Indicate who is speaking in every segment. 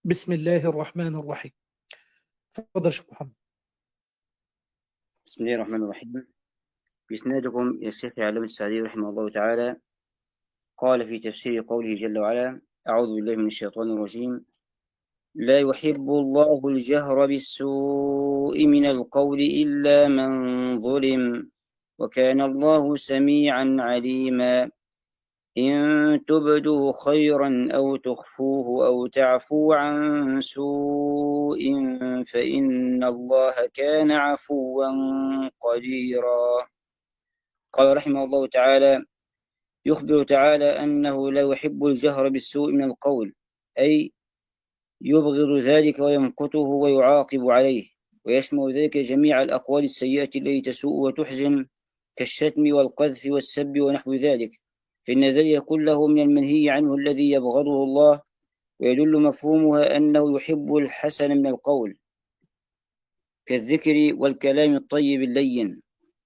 Speaker 1: بسم الله الرحمن الرحيم. تفضل شيخ محمد.
Speaker 2: بسم الله الرحمن الرحيم. بإسنادكم إلى الشيخ علامة السعدي رحمه الله تعالى قال في تفسير قوله جل وعلا: أعوذ بالله من الشيطان الرجيم. لا يحب الله الجهر بالسوء من القول إلا من ظلم، وكان الله سميعا عليما. إن تبدوا خيرا أو تخفوه أو تعفوا عن سوء فإن الله كان عفوا قديرا. قال رحمه الله تعالى: يخبر تعالى أنه لا يحب الجهر بالسوء من القول، أي يبغض ذلك ويمقته ويعاقب عليه، ويشمل ذلك جميع الأقوال السيئة التي تسوء وتحزن كالشتم والقذف والسب ونحو ذلك، فإن ذلك كله من المنهي عنه الذي يبغضه الله، ويدل مفهومها أنه يحب الحسن من القول كالذكر والكلام الطيب اللين.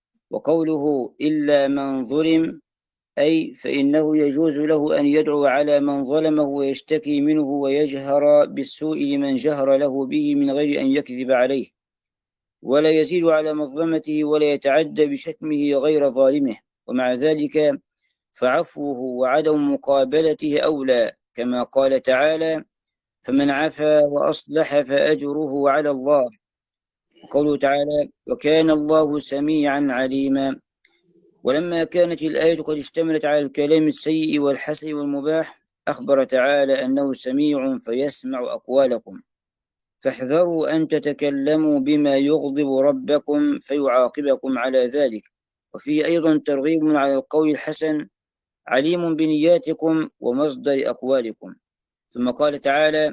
Speaker 2: وقوله إلا من ظلم، أي فإنه يجوز له أن يدعو على من ظلمه ويشتكي منه ويجهر بالسوء لمن جهر له به من غير أن يكذب عليه، ولا يزيد على مظلمته ولا يتعدى بشتمه غير ظالمه، ومع ذلك فعفوه وعدم مقابلته أولى، كما قال تعالى: فمن عفا وأصلح فأجره على الله. وقوله تعالى: وكان الله سميعا عليما. ولما كانت الآية قد اشتملت على الكلام السيء والحسن والمباح، أخبر تعالى أنه سميع فيسمع أقوالكم، فاحذروا أن تتكلموا بما يغضب ربكم فيعاقبكم على ذلك. وفيه أيضا ترغيب على القول الحسن، عليم بنياتكم ومصدر أقوالكم. ثم قال تعالى: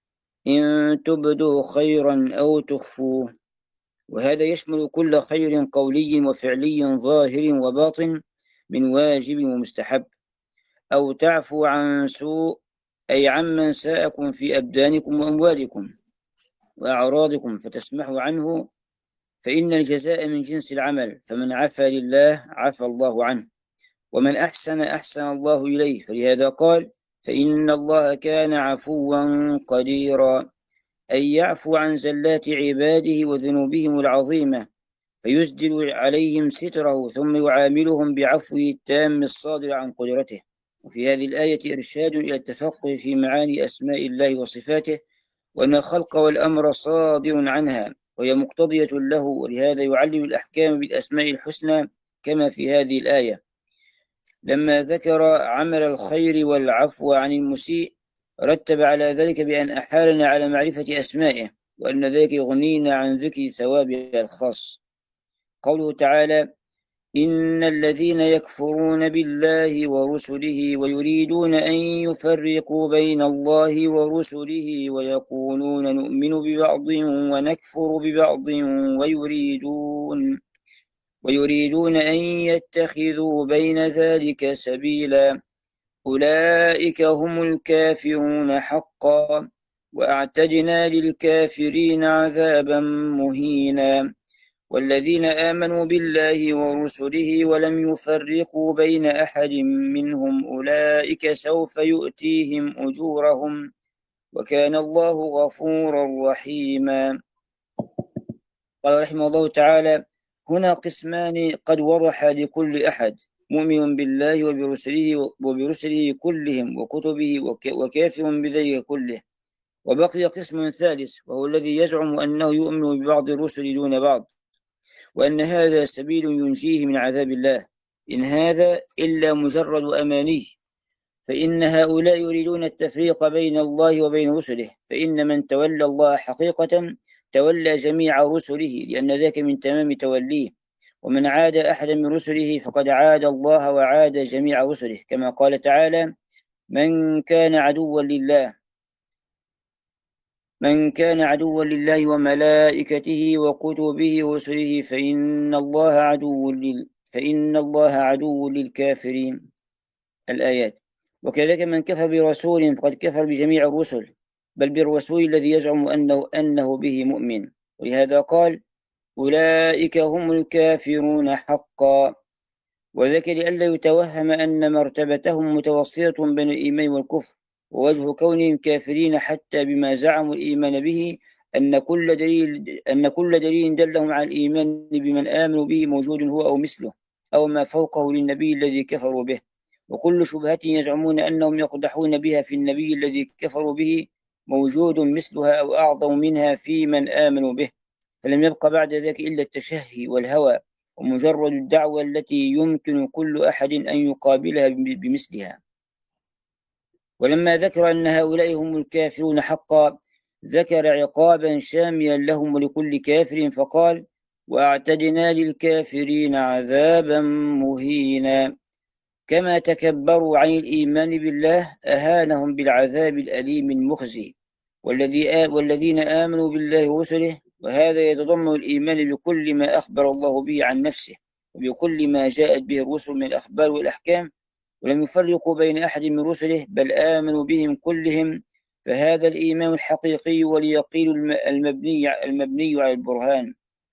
Speaker 2: إن تبدوا خيرا أو تخفوه، وهذا يشمل كل خير قولي وفعلي ظاهر وباطن من واجب ومستحب. أو تعفو عن سوء، أي عمن ساءكم في أبدانكم وأموالكم وأعراضكم فتسمحوا عنه، فإن الجزاء من جنس العمل، فمن عفا لله عفى الله عنه، ومن أحسن أحسن الله إليه، فلهذا قال: فإن الله كان عفوا قديرا، أي يعفو عن زلات عباده وذنوبهم العظيمة فيسدل عليهم ستره، ثم يعاملهم بعفوه التام الصادر عن قدرته. وفي هذه الآية إرشاد إلى التفقه في معاني أسماء الله وصفاته، وأن الخلق والأمر صادر عنها وهي مقتضية له، ولهذا يعلل الأحكام بالأسماء الحسنى كما في هذه الآية. لما ذكر عمل الخير والعفو عن المسيء، رتب على ذلك بأن أحالنا على معرفة أسمائه، وأن ذلك يغنينا عن ذكر ثوابه الخاص. قوله تعالى: إن الذين يكفرون بالله ورسله ويريدون أن يفرقوا بين الله ورسله ويقولون نؤمن ببعض ونكفر ببعض ويريدون أن يتخذوا بين ذلك سبيلا، أولئك هم الكافرون حقا، وأعتدنا للكافرين عذابا مهينا. والذين آمنوا بالله ورسله ولم يفرقوا بين أحد منهم أولئك سوف يؤتيهم أجورهم، وكان الله غفورا رحيما. قال رحمه الله تعالى: هنا قسمان قد وضح لكل أحد: مؤمن بالله وبرسله كلهم وكتبه وكافر بذلك كله. وبقي قسم ثالث، وهو الذي يزعم أنه يؤمن ببعض الرسل دون بعض، وأن هذا سبيل ينجيه من عذاب الله، إن هذا إلا مجرد أماني. فإن هؤلاء يريدون التفريق بين الله وبين رسله، فإن من تولى الله حقيقة تولى جميع رسله، لأن ذاك من تمام توليه. ومن عاد أحدا من رسله فقد عاد الله وعاد جميع رسله، كما قال تعالى: من كان عدوا لله وملائكته وكتبه ورسله فإن الله عدو للكافرين. الآيات. وكذلك من كفر برسول فقد كفر بجميع الرسل، بل بالرسول الذي يزعم أنه به مؤمن، ولهذا قال: أولئك هم الكافرون حقا، وذلك لئلا يتوهم أن مرتبتهم متوسطة بين الإيمان والكفر، ووجه كونهم كافرين حتى بما زعموا الإيمان به أن كل دليل دلهم على الإيمان بمن آمنوا به موجود هو أو مثله أو ما فوقه للنبي الذي كفروا به، وكل شبهة يزعمون أنهم يقدحون بها في النبي الذي كفروا به موجود مثلها أو أعظم منها في من آمنوا به، فلم يبق بعد ذلك إلا التشهي والهوى ومجرد الدعوة التي يمكن كل أحد أن يقابلها بمثلها. ولما ذكر أن هؤلاء هم الكافرون حقا ذكر عقابا شاملا لهم ولكل كافر فقال: وأعتدنا للكافرين عذابا مهينا. كما تكبروا عن الإيمان بالله أهانهم بالعذاب الأليم المخزي. والذين آمنوا بالله ورسله، وهذا يتضمن الإيمان بكل ما أخبر الله به عن نفسه وبكل ما جاءت به الرسل من الأخبار والأحكام، ولم يفرقوا بين أحد من رسله بل آمنوا بهم كلهم، فهذا الإيمان الحقيقي واليقين المبني على البرهان.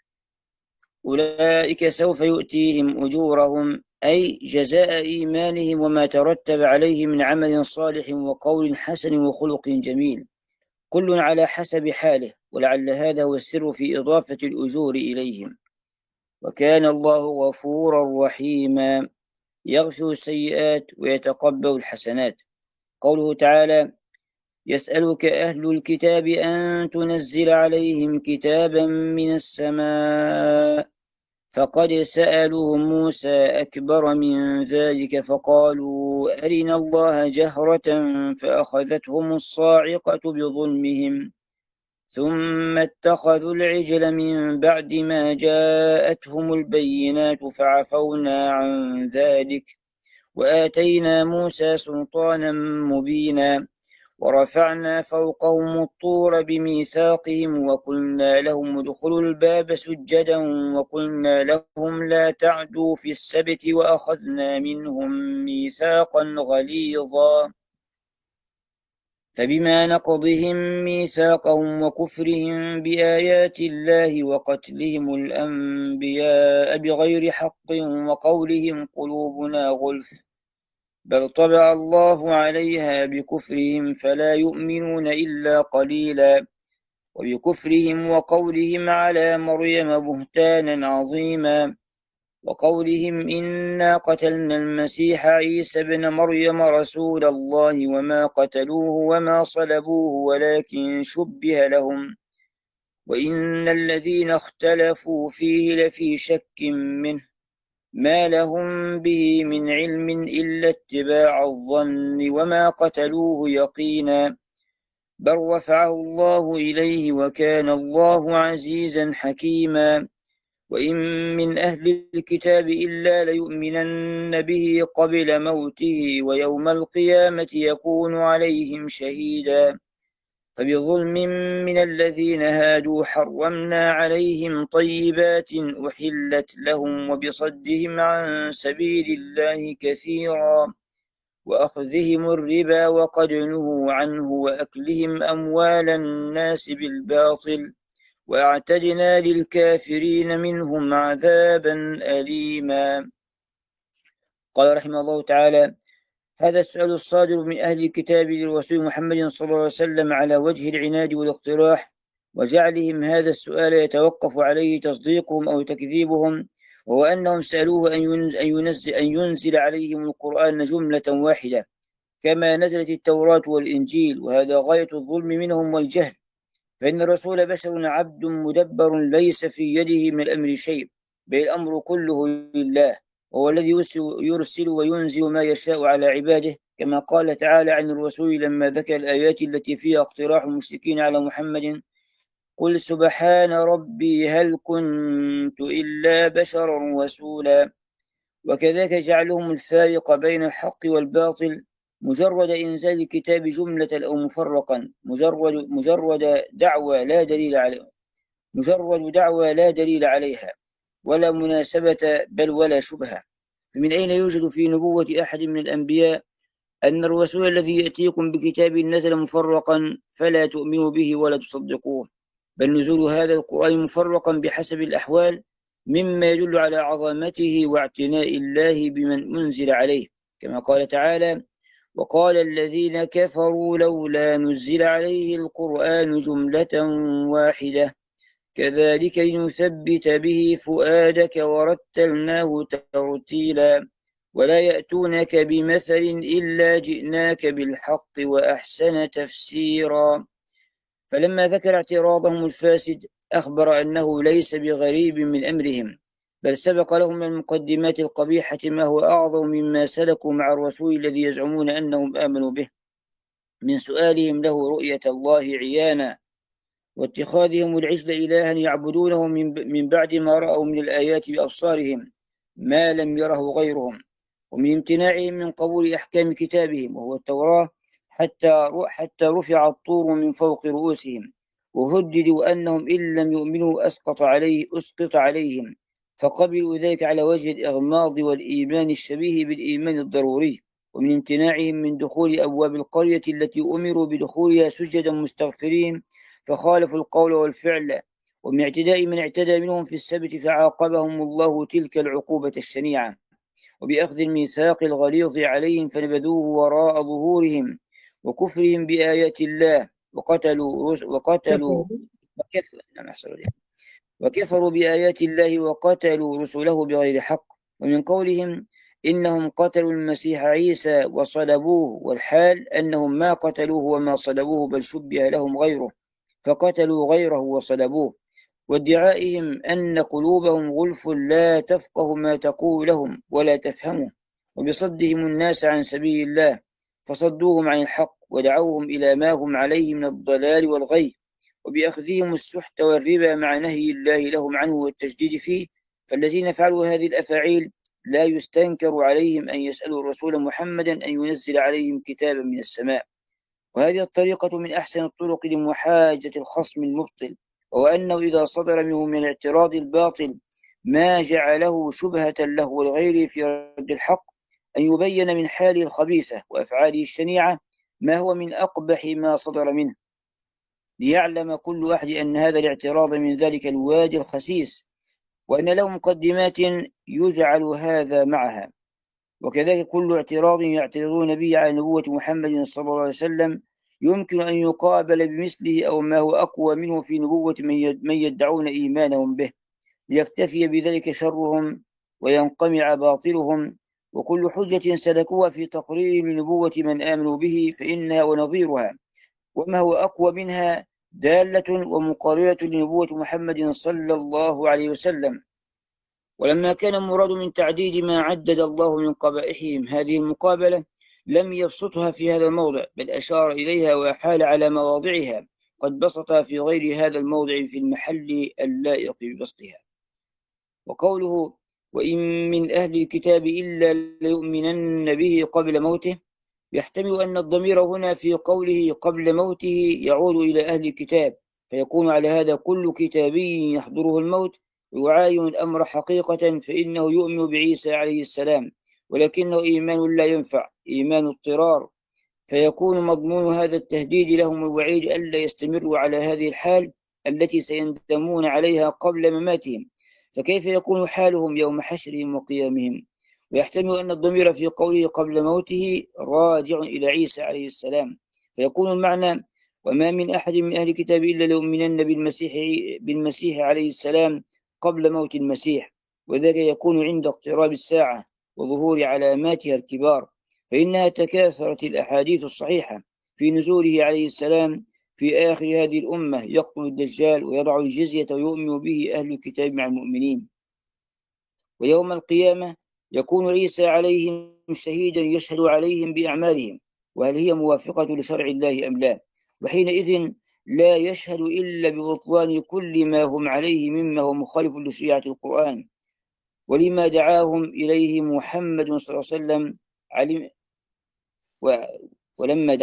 Speaker 2: أولئك سوف يؤتيهم أجورهم، أي جزاء إيمانهم وما ترتب عليه من عمل صالح وقول حسن وخلق جميل، كل على حسب حاله، ولعل هذا هو السر في إضافة الأجور إليهم. وكان الله غفورا رحيما، يغفر السيئات ويتقبل الحسنات. قوله تعالى: يسألك أهل الكتاب أن تنزل عليهم كتابا من السماء، فقد سألوا موسى أكبر من ذلك فقالوا أرنا الله جهرة فأخذتهم الصاعقة بظلمهم ثم اتخذوا العجل من بعد ما جاءتهم البينات فعفونا عن ذلك وآتينا موسى سلطانا مبينا ورفعنا فوقهم الطور بميثاقهم وقلنا لهم ادخلوا الباب سجدا وقلنا لهم لا تعدوا في السبت وأخذنا منهم ميثاقا غليظا. فبما نقضهم ميثاقهم وكفرهم بآيات الله وقتلهم الأنبياء بغير حق وقولهم قلوبنا غلف بل طبع الله عليها بكفرهم فلا يؤمنون إلا قليلا، وبكفرهم وقولهم على مريم بهتانا عظيما وقولهم إنا قتلنا المسيح عيسى بن مريم رسول الله وما قتلوه وما صلبوه ولكن شبه لهم وإن الذين اختلفوا فيه لفي شك منه ما لهم به من علم إلا اتباع الظن وما قتلوه يقينا بل رفعه الله إليه وكان الله عزيزا حكيما. وإن من أهل الكتاب إلا ليؤمنن به قبل موته ويوم القيامة يكون عليهم شهيدا. فبظلم من الذين هادوا حرمنا عليهم طيبات أحلت لهم وبصدهم عن سبيل الله كثيرا وأخذهم الربا وقد نهوا عنه وأكلهم أموال الناس بالباطل وأعتدنا للكافرين منهم عذابا أليما. قال رحمه الله تعالى: هذا السؤال الصادر من أهل الكتاب للرسول محمد صلى الله عليه وسلم على وجه العناد والاقتراح وجعلهم هذا السؤال يتوقف عليه تصديقهم أو تكذيبهم، وهو أنهم سألوه أن ينزل عليهم القرآن جملة واحدة كما نزلت التوراة والإنجيل، وهذا غاية الظلم منهم والجهل، فإن الرسول بشر عبد مدبر ليس في يده من الأمر شيء بل الأمر كله لله، وهو الذي يرسل وينزل ما يشاء على عباده، كما قال تعالى عن الرسول لما ذكر الآيات التي فيها اقتراح المشركين على محمد: قل سبحان ربي هل كنت إلا بشرا رسولا. وكذلك جعلهم الفارق بين الحق والباطل مجرد إنزال الكتاب جملة أو مفرقا مجرد دعوى لا دليل عليها ولا مناسبة بل ولا شبهة. فمن أين يوجد في نبوة أحد من الأنبياء أن الرسول الذي يأتيكم بكتاب نزل مفرقا فلا تؤمنوا به ولا تصدقوه، بل نزول هذا القرآن مفرقا بحسب الأحوال مما يدل على عظمته واعتناء الله بمن أنزل عليه، كما قال تعالى: وقال الذين كفروا لولا نزل عليه القرآن جملة واحدة كذلك لنثبت به فؤادك ورتلناه ترتيلا ولا يأتونك بمثل إلا جئناك بالحق وأحسن تفسيرا. فلما ذكر اعتراضهم الفاسد أخبر أنه ليس بغريب من أمرهم، بل سبق لهم من المقدمات القبيحة ما هو أعظم مما سلكوا مع الرسول الذي يزعمون أنهم آمنوا به، من سؤالهم له رؤية الله عيانا، واتخاذهم العجل إلها يعبدونه من بعد ما رأوا من الآيات بأبصارهم ما لم يره غيرهم، ومن امتناعهم من قبول أحكام كتابهم وهو التوراة حتى رفع الطور من فوق رؤوسهم، وهددوا أنهم إن لم يؤمنوا أسقط عليهم، فقبلوا ذلك على وجه الإغماض والإيمان الشبيه بالإيمان الضروري. ومن امتناعهم من دخول أبواب القرية التي أمروا بدخولها سجدا مستغفرين فخالفوا القول والفعل، ومن اعتداء من اعتدى منهم في السبت فعاقبهم الله تلك العقوبة الشنيعة، وبأخذ الميثاق الغليظ عليهم فنبذوه وراء ظهورهم وكفرهم بآيات الله وكفروا بآيات الله وقتلوا رسله بغير حق. ومن قولهم إنهم قتلوا المسيح عيسى وصلبوه، والحال أنهم ما قتلوه وما صلبوه بل شبه لهم غيره فقتلوا غيره وصلبوه، وادعائهم أن قلوبهم غلف لا تفقه ما تقول لهم ولا تفهمه، وبصدهم الناس عن سبيل الله فصدوهم عن الحق ودعوهم إلى ما هم عليه من الضلال والغي، وبأخذهم السحت والربا مع نهي الله لهم عنه والتجديد فيه. فالذين فعلوا هذه الأفاعيل لا يستنكر عليهم أن يسألوا الرسول محمدا أن ينزل عليهم كتابا من السماء، وهذه الطريقة من أحسن الطرق لمحاجة الخصم المبطل، وأنه إذا صدر منه من الاعتراض الباطل ما جعله شبهة له ولغيره في رد الحق أن يبين من حاله الخبيثة وأفعاله الشنيعة ما هو من أقبح ما صدر منه، ليعلم كل أحد أن هذا الاعتراض من ذلك الوادي الخسيس، وأن له مقدمات يجعل هذا معها. وكذلك كل اعتراض يعترضون به على نبوة محمد صلى الله عليه وسلم يمكن أن يقابل بمثله أو ما هو أقوى منه في نبوة من يدعون إيمانهم به، ليكتفي بذلك شرهم وينقمع باطلهم. وكل حجة سلكوها في تقرير لنبوة من آمنوا به فإنها ونظيرها وما هو أقوى منها دالة ومقررة لنبوة محمد صلى الله عليه وسلم. ولما كان المراد من تعديد ما عدد الله من قبائحهم هذه المقابلة لم يبسطها في هذا الموضع، بل أشار إليها وأحال على مواضعها قد بسطها في غير هذا الموضع في المحل اللائق ببسطها. وقوله وإن من أهل الكتاب إلا ليؤمنن به قبل موته يحتمل أن الضمير هنا في قوله قبل موته يعود إلى أهل الكتاب، فيكون على هذا كل كتابي يحضره الموت ويعاين الأمر حقيقة فإنه يؤمن بعيسى عليه السلام، ولكنه إيمان لا ينفع، إيمان اضطرار، فيكون مضمون هذا التهديد لهم الوعيد ألا يستمروا على هذه الحال التي سيندمون عليها قبل مماتهم، فكيف يكون حالهم يوم حشرهم وقيامهم؟ ويحتمل أن الضمير في قوله قبل موته راجع إلى عيسى عليه السلام، فيكون المعنى وما من أحد من أهل الكتاب إلا ليؤمنن بالمسيح عليه السلام قبل موت المسيح، وذلك يكون عند اقتراب الساعة وظهور علاماتها الكبار، فإنها تكاثرت الأحاديث الصحيحة في نزوله عليه السلام في آخر هذه الأمة يقتل الدجال ويضع الجزية ويؤمن به أهل الكتاب مع المؤمنين، ويوم القيامة يكون عيسى عليهم شهيدا يشهد عليهم بأعمالهم وهل هي موافقة لشرع الله أم لا، وحينئذ لا يشهد إلا ببطلان كل ما هم عليه مما هو مخالف لشريعة القرآن ولما دعاهم إليه محمد صلى الله عليه وسلم ولما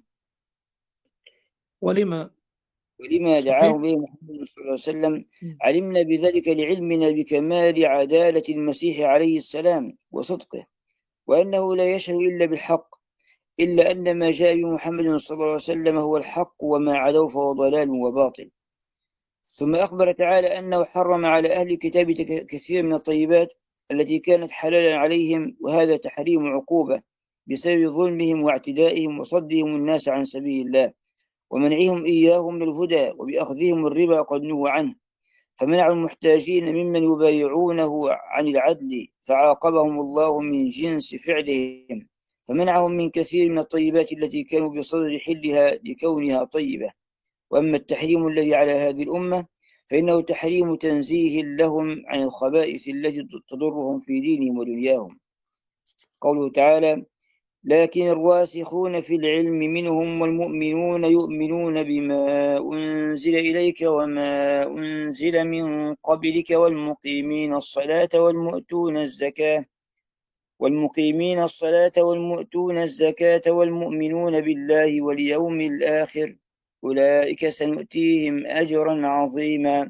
Speaker 2: دعاهم إليه محمد صلى الله عليه وسلم علمنا بذلك لعلمنا بكمال عدالة المسيح عليه السلام وصدقه، وأنه لا يشهد إلا بالحق، إلا أن ما جاء بمحمد صلى الله عليه وسلم هو الحق وما عدوا فهو ضلال وباطل. ثم أخبر تعالى أنه حرم على أهل الكتاب كثير من الطيبات التي كانت حلالا عليهم، وهذا تحريم عقوبة بسبب ظلمهم واعتدائهم وصدهم الناس عن سبيل الله ومنعهم إياهم من الهدى وبأخذهم الربا قد نهوا عنه، فمنعوا المحتاجين ممن يبايعونه عن العدل فعاقبهم الله من جنس فعلهم، فمنعهم من كثير من الطيبات التي كانوا بصدد حلها لكونها طيبة. وأما التحريم الذي على هذه الأمة فإنه تحريم تنزيه لهم عن الخبائث التي تضرهم في دينهم ودنياهم. قوله تعالى: لكن الراسخون في العلم منهم والمؤمنون يؤمنون بما أنزل إليك وما أنزل من قبلك والمقيمين الصلاة والمؤتون الزكاة والمؤمنون بالله واليوم الآخر أولئك سنؤتيهم أجرا عظيما.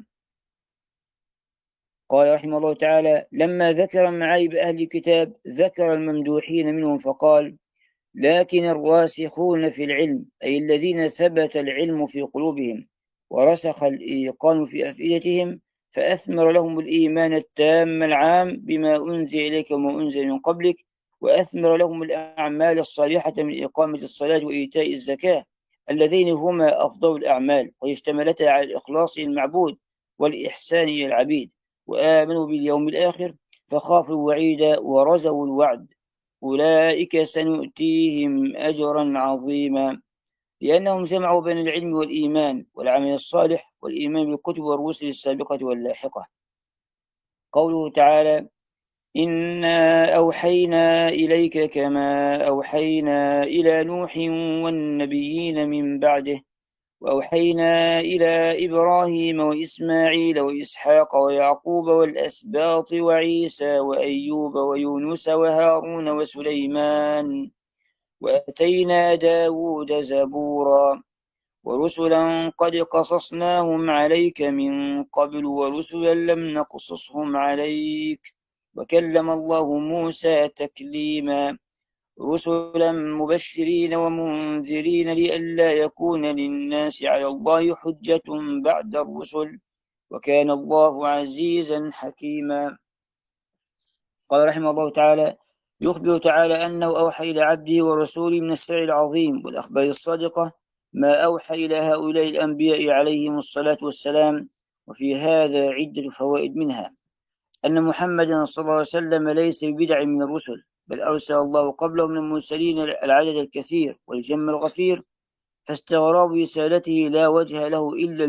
Speaker 2: قال رحمه الله تعالى: لما ذكر معايب أهل الكتاب ذكر الممدوحين منهم فقال: لكن الراسخون في العلم أي الذين ثبت العلم في قلوبهم ورسخ الإيقان في أفئدتهم فأثمر لهم الإيمان التام العام بما أنزل إليك وما أنزل من قبلك، وأثمر لهم الأعمال الصالحة من إقامة الصلاة وإيتاء الزكاة اللذين هما أفضل الأعمال واشتملتا على الإخلاص للمعبود والإحسان إلى العبيد، وآمنوا باليوم الآخر فخافوا الوعيد ورجوا الوعد أولئك سنؤتيهم أجرا عظيما، لأنهم جمعوا بين العلم والإيمان والعمل الصالح والإيمان بالكتب والرسل السابقة واللاحقة. قوله تعالى: إنا أوحينا إليك كما أوحينا إلى نوح والنبيين من بعده وأوحينا إلى إبراهيم وإسماعيل وإسحاق ويعقوب والأسباط وعيسى وأيوب ويونس وهارون وسليمان وآتينا داود زبورا ورسلا قد قصصناهم عليك من قبل ورسلا لم نقصصهم عليك وكلم الله موسى تكليما رسلا مبشرين ومنذرين لئلا يكون للناس على الله حجة بعد الرسل وكان الله عزيزا حكيما. قال رحمه الله تعالى: يخبر تعالى أنه أوحى إلى عبده ورسوله من السر العظيم والأخبار الصادقة ما أوحى إلى هؤلاء الأنبياء عليهم الصلاة والسلام. وفي هذا عدة فوائد، منها أن محمدا صلى الله عليه وسلم ليس ببدع من الرسل، بل أرسل الله قبله من المرسلين العدد الكثير والجم الغفير، فاستغراب رسالته لا وجه له إلا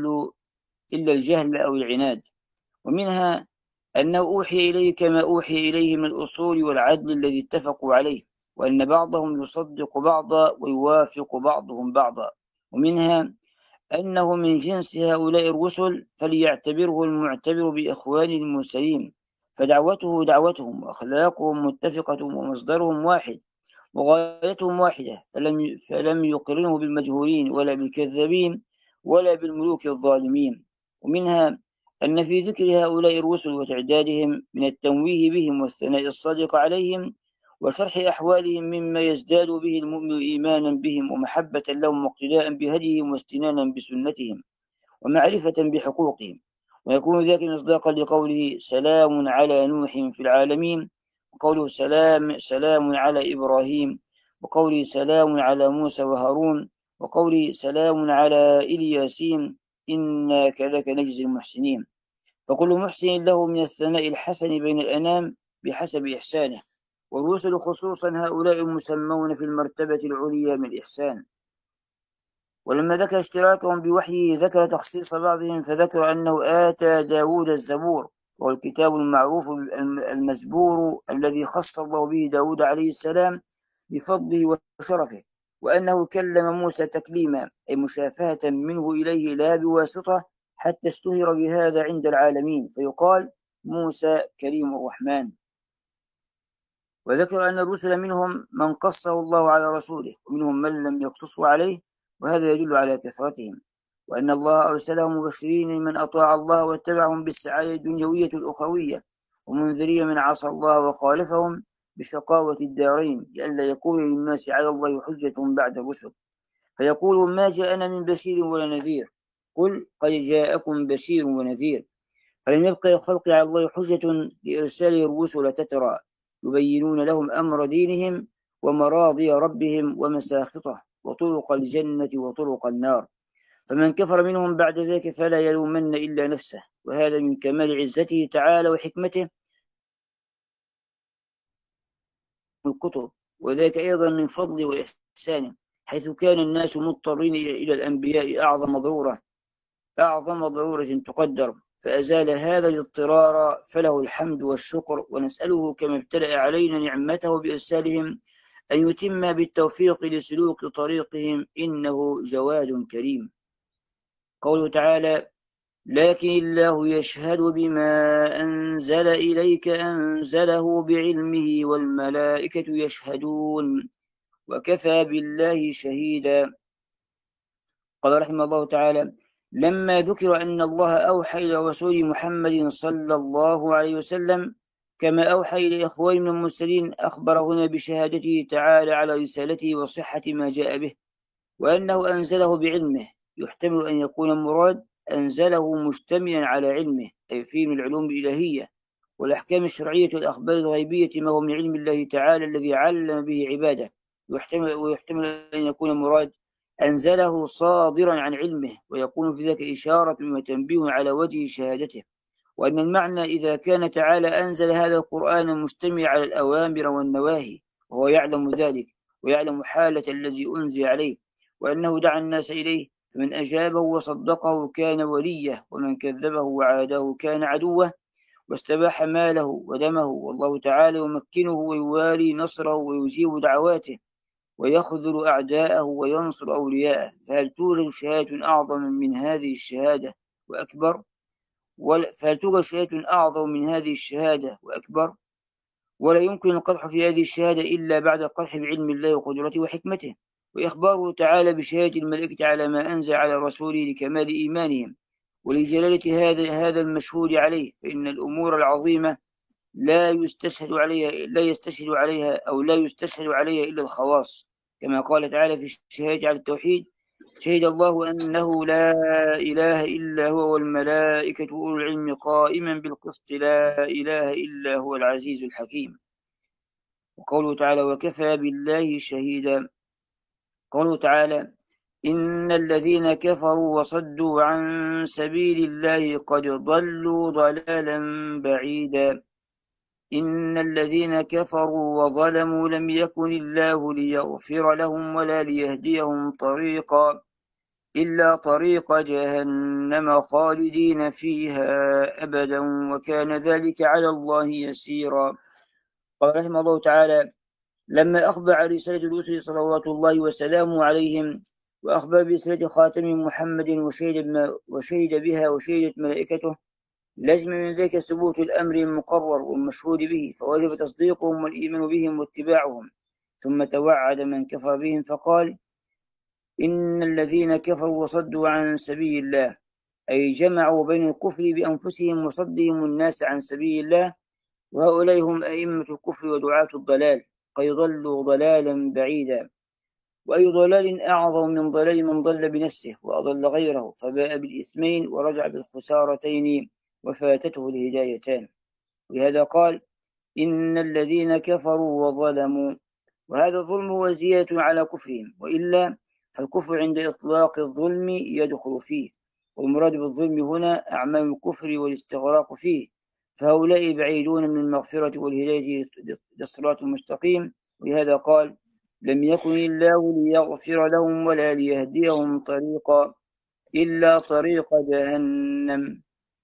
Speaker 2: الجهل أو العناد. ومنها أنه أوحي إليه كما أوحي إليه من الأصول والعدل الذي اتفقوا عليه، وأن بعضهم يصدق بعضا ويوافق بعضهم بعضا. ومنها أنه من جنس هؤلاء الرسل فليعتبره المعتبر بإخوان المرسلين، فدعوته دعوتهم وأخلاقهم متفقة ومصدرهم واحد وغايتهم واحدة، فلم يقرنه بالمجهولين ولا بالكذابين ولا بالملوك الظالمين. ومنها أن في ذكر هؤلاء الرسل وتعدادهم من التنويه بهم والثناء الصادق عليهم وشرح أحوالهم مما يزداد به المؤمن إيمانا بهم ومحبة لهم واقتداء بهديهم واستنانا بسنتهم ومعرفة بحقوقهم، ويكون ذلك مصداقا لقوله: سلام على نوح في العالمين، وقوله سلام على إبراهيم، وقوله سلام على موسى وهارون، وقوله سلام على إلياسين إنا كذلك نجزي المحسنين. فكل محسن له من الثناء الحسن بين الأنام بحسب إحسانه، والرسل خصوصا هؤلاء المسمون في المرتبة العليا من الإحسان. ولما ذكر اشتراكهم بوحيه ذكر تخصيص بعضهم، فذكر أنه آتى داود الزبور، وهو الكتاب المعروف المزبور الذي خص الله به داود عليه السلام بفضله وشرفه، وأنه كلم موسى تكليما أي مشافهة منه إليه لا بواسطة، حتى اشتهر بهذا عند العالمين فيقال موسى كريم الرحمن. وذكر أن الرسل منهم من قصه الله على رسوله ومنهم من لم يقصصه عليه، وهذا يدل على كثرتهم، وأن الله أرسلهم مبشرين من أطاع الله واتبعهم بالسعادة الدنيوية الأخروية، ومنذرين من عصى الله وخالفهم بشقاوة الدارين، لئلا يكون للناس على الله حجة بعد الرسل فيقولوا ما جاءنا من بشير ولا نذير، قل قد جاءكم بشير ونذير. فلم يبقى الخلق على الله حجة لإرسال الرسل تترى يبينون لهم أمر دينهم ومراضي ربهم ومساخطه وطرق الجنة وطرق النار، فمن كفر منهم بعد ذلك فلا يلومن إلا نفسه، وهذا من كمال عزته تعالى وحكمته الكتب، وذلك أيضا من فضل وإحسانه، حيث كان الناس مضطرين إلى الأنبياء أعظم ضرورة تقدر، فأزال هذا الاضطرار، فله الحمد والشكر، ونسأله كما ابتلأ علينا نعمته بإرسالهم أن يتم بالتوفيق لسلوك طريقهم، إنه جواد كريم. قوله تعالى: لكن الله يشهد بما أنزل إليك أنزله بعلمه والملائكة يشهدون وكفى بالله شهيدا. قال رحمه الله تعالى: لما ذكر أن الله أوحى إلى رسول محمد صلى الله عليه وسلم كما أوحى إلى إخوانه من المرسلين، أخبر هنا بشهادته تعالى على رسالته وصحة ما جاء به، وأنه أنزله بعلمه. يحتمل أن يكون مراد أنزله مشتملا على علمه، أي فيه من العلوم الإلهية والأحكام الشرعية والأخبار الغيبية ما هو من علم الله تعالى الذي علم به عباده. ويحتمل أن يكون مراد أنزله صادرا عن علمه، ويكون في ذلك إشارة وتنبيه على وجه شهادته، وأن المعنى إذا كان تعالى أنزل هذا القرآن المشتمل على الأوامر والنواهي وهو يعلم ذلك ويعلم حالة الذي أنزل عليه، وأنه دعا الناس إليه، فمن أجابه وصدقه كان وليه، ومن كذبه وعاده كان عدوه، واستباح ماله ودمه، والله تعالى يمكنه ويوالي نصره ويجيب دعواته ويخذل أعداءه وينصر أولياءه. فهل توجد شهادة أعظم من هذه الشهادة وأكبر؟ ولا يمكن القدح في هذه الشهادة إلا بعد القدح بعلم الله وقدرته وحكمته، وإخباره تعالى بشهادة الملائكة على ما أنزل على رسوله لكمال إيمانهم ولجلالة هذا المشهود عليه، فإن الأمور العظيمة لا يستشهد عليها إلا الخواص، كما قال تعالى في الشهادة على التوحيد: شهد الله أنه لا إله إلا هو والملائكة أولو العلم قائما بالقسط لا إله إلا هو العزيز الحكيم. وقوله تعالى: وكفى بالله شهيدا. قوله تعالى: إن الذين كفروا وصدوا عن سبيل الله قد ضلوا ضلالا بعيدا. إن الذين كفروا وظلموا لم يكن الله ليغفر لهم ولا ليهديهم طريقا إلا طريق جهنم خالدين فيها أبدا وكان ذلك على الله يسيرا. قال رحمه الله تعالى: لما أخبر عن رسالة الرسل صلوات الله وسلامه عليهم، وأخبر برسالة خاتمهم محمد وشهد بها وشهدت ملائكته، لازم من ذلك ثبوت الأمر المقرر والمشهود به، فوجب تصديقهم والإيمان بهم واتباعهم. ثم توعد من كفر بهم فقال: إن الذين كفروا وصدوا عن سبيل الله، أي جمعوا بين الكفر بأنفسهم وصدهم الناس عن سبيل الله، وهؤلاء هم أئمة الكفر ودعاة الضلال، قد ضلوا ضلالا بعيدا. وأي ضلال أعظم من ضلال من ضل بنفسه وأضل غيره، فباء بالإثمين ورجع بالخسارتين وفاتته الهدايتان. ولهذا قال: إن الذين كفروا وظلموا، وهذا الظلم هو زيادة على كفرهم، وإلا فالكفر عند إطلاق الظلم يدخل فيه، والمراد بالظلم هنا أعمال الكفر والاستغراق فيه، فهؤلاء بعيدون من المغفرة والهداية للصراط المستقيم. ولهذا قال: لم يكن الله ليغفر لهم ولا ليهديهم طريقا إلا طريق جهنم.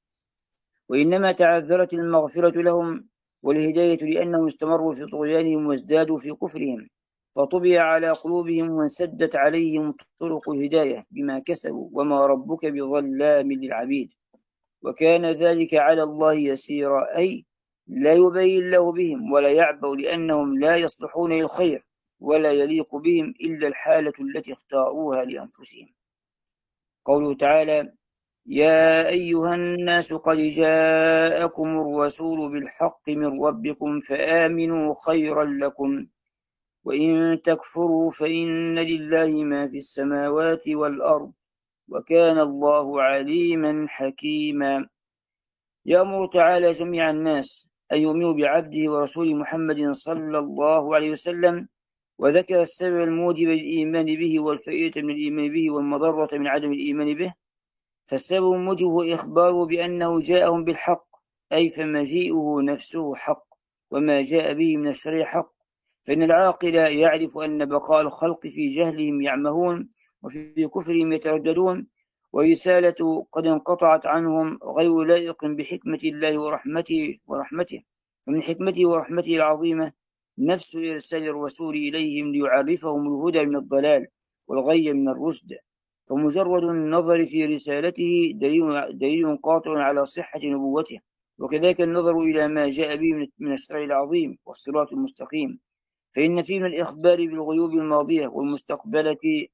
Speaker 2: وإنما تعذرت المغفرة لهم والهداية لأنهم استمروا في طغيانهم وازدادوا في كفرهم، فطبع على قلوبهم وانسدت عليهم طرق الهداية بما كسبوا، وما ربك بظلام للعبيد، وكان ذلك على الله يسيرا، أي لا يبين له بهم ولا يعبأ، لأنهم لا يصلحون للخير ولا يليق بهم إلا الحالة التي اختاروها لأنفسهم. قوله تعالى: يا أيها الناس قد جاءكم الرسول بالحق من ربكم فآمنوا خيرا لكم، وإن تكفروا فإن لله ما في السماوات والأرض وكان الله عليما حكيما. يأمر تعالى جميع الناس أن يؤمنوا بعبده ورسوله محمد صلى الله عليه وسلم، وذكر السبب الموجب للإيمان به والفائدة من الإيمان به والمضرة من عدم الإيمان به. فالسبب الموجب هو إخباره بأنه جاءهم بالحق، أي فمجيئه نفسه حق، وما جاء به من الشرع حق. فإن العاقل يعرف أن بقاء الخلق في جهلهم يعمهون وفي كفرهم يترددون، ورسالة قد انقطعت عنهم غير لائق بحكمة الله ورحمته. ومن حكمته ورحمته العظيمة نفس إرسال الرسول إليهم ليعرفهم الهدى من الضلال والغي من الرشد. فمجرد النظر في رسالته دليل قاطع على صحة نبوته، وكذلك النظر إلى ما جاء به من الشرع العظيم والصراط المستقيم، فإن فيه من الإخبار بالغيوب الماضية والمستقبلة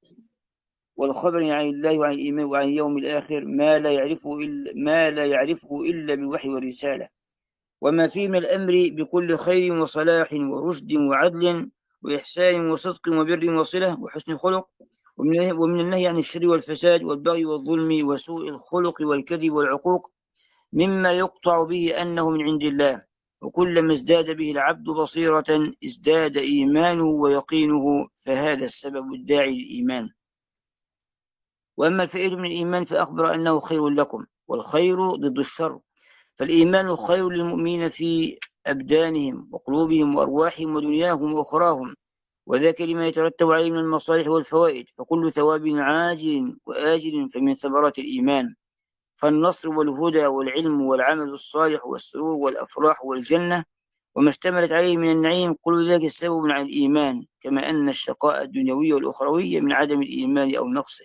Speaker 2: والخبر عن الله وعن الإيمان وعن اليوم الآخر ما لا يعرفه إلا بالوحي والرسالة، وما فيه من الأمر بكل خير وصلاح ورشد وعدل وإحسان وصدق وبر وصلة وحسن خلق، ومن النهي عن الشر والفساد والبغي والظلم وسوء الخلق والكذب والعقوق، مما يقطع به أنه من عند الله. وكلما ازداد به العبد بصيرة ازداد إيمانه ويقينه، فهذا السبب الداعي للإيمان. وأما الفائدة من الإيمان فأخبر أنه خير لكم، والخير ضد الشر، فالإيمان خير للمؤمنين في أبدانهم وقلوبهم وأرواحهم ودنياهم وأخراهم، وذاك لما يترتب عليه من المصالح والفوائد. فكل ثواب عاجل وآجل فمن ثمرات الإيمان، فالنصر والهدى والعلم والعمل الصالح والسرور والأفراح والجنة وما اشتملت عليه من النعيم، كل ذلك السبب عن الإيمان، كما أن الشقاء الدنيوي والأخروي من عدم الإيمان أو نقصه.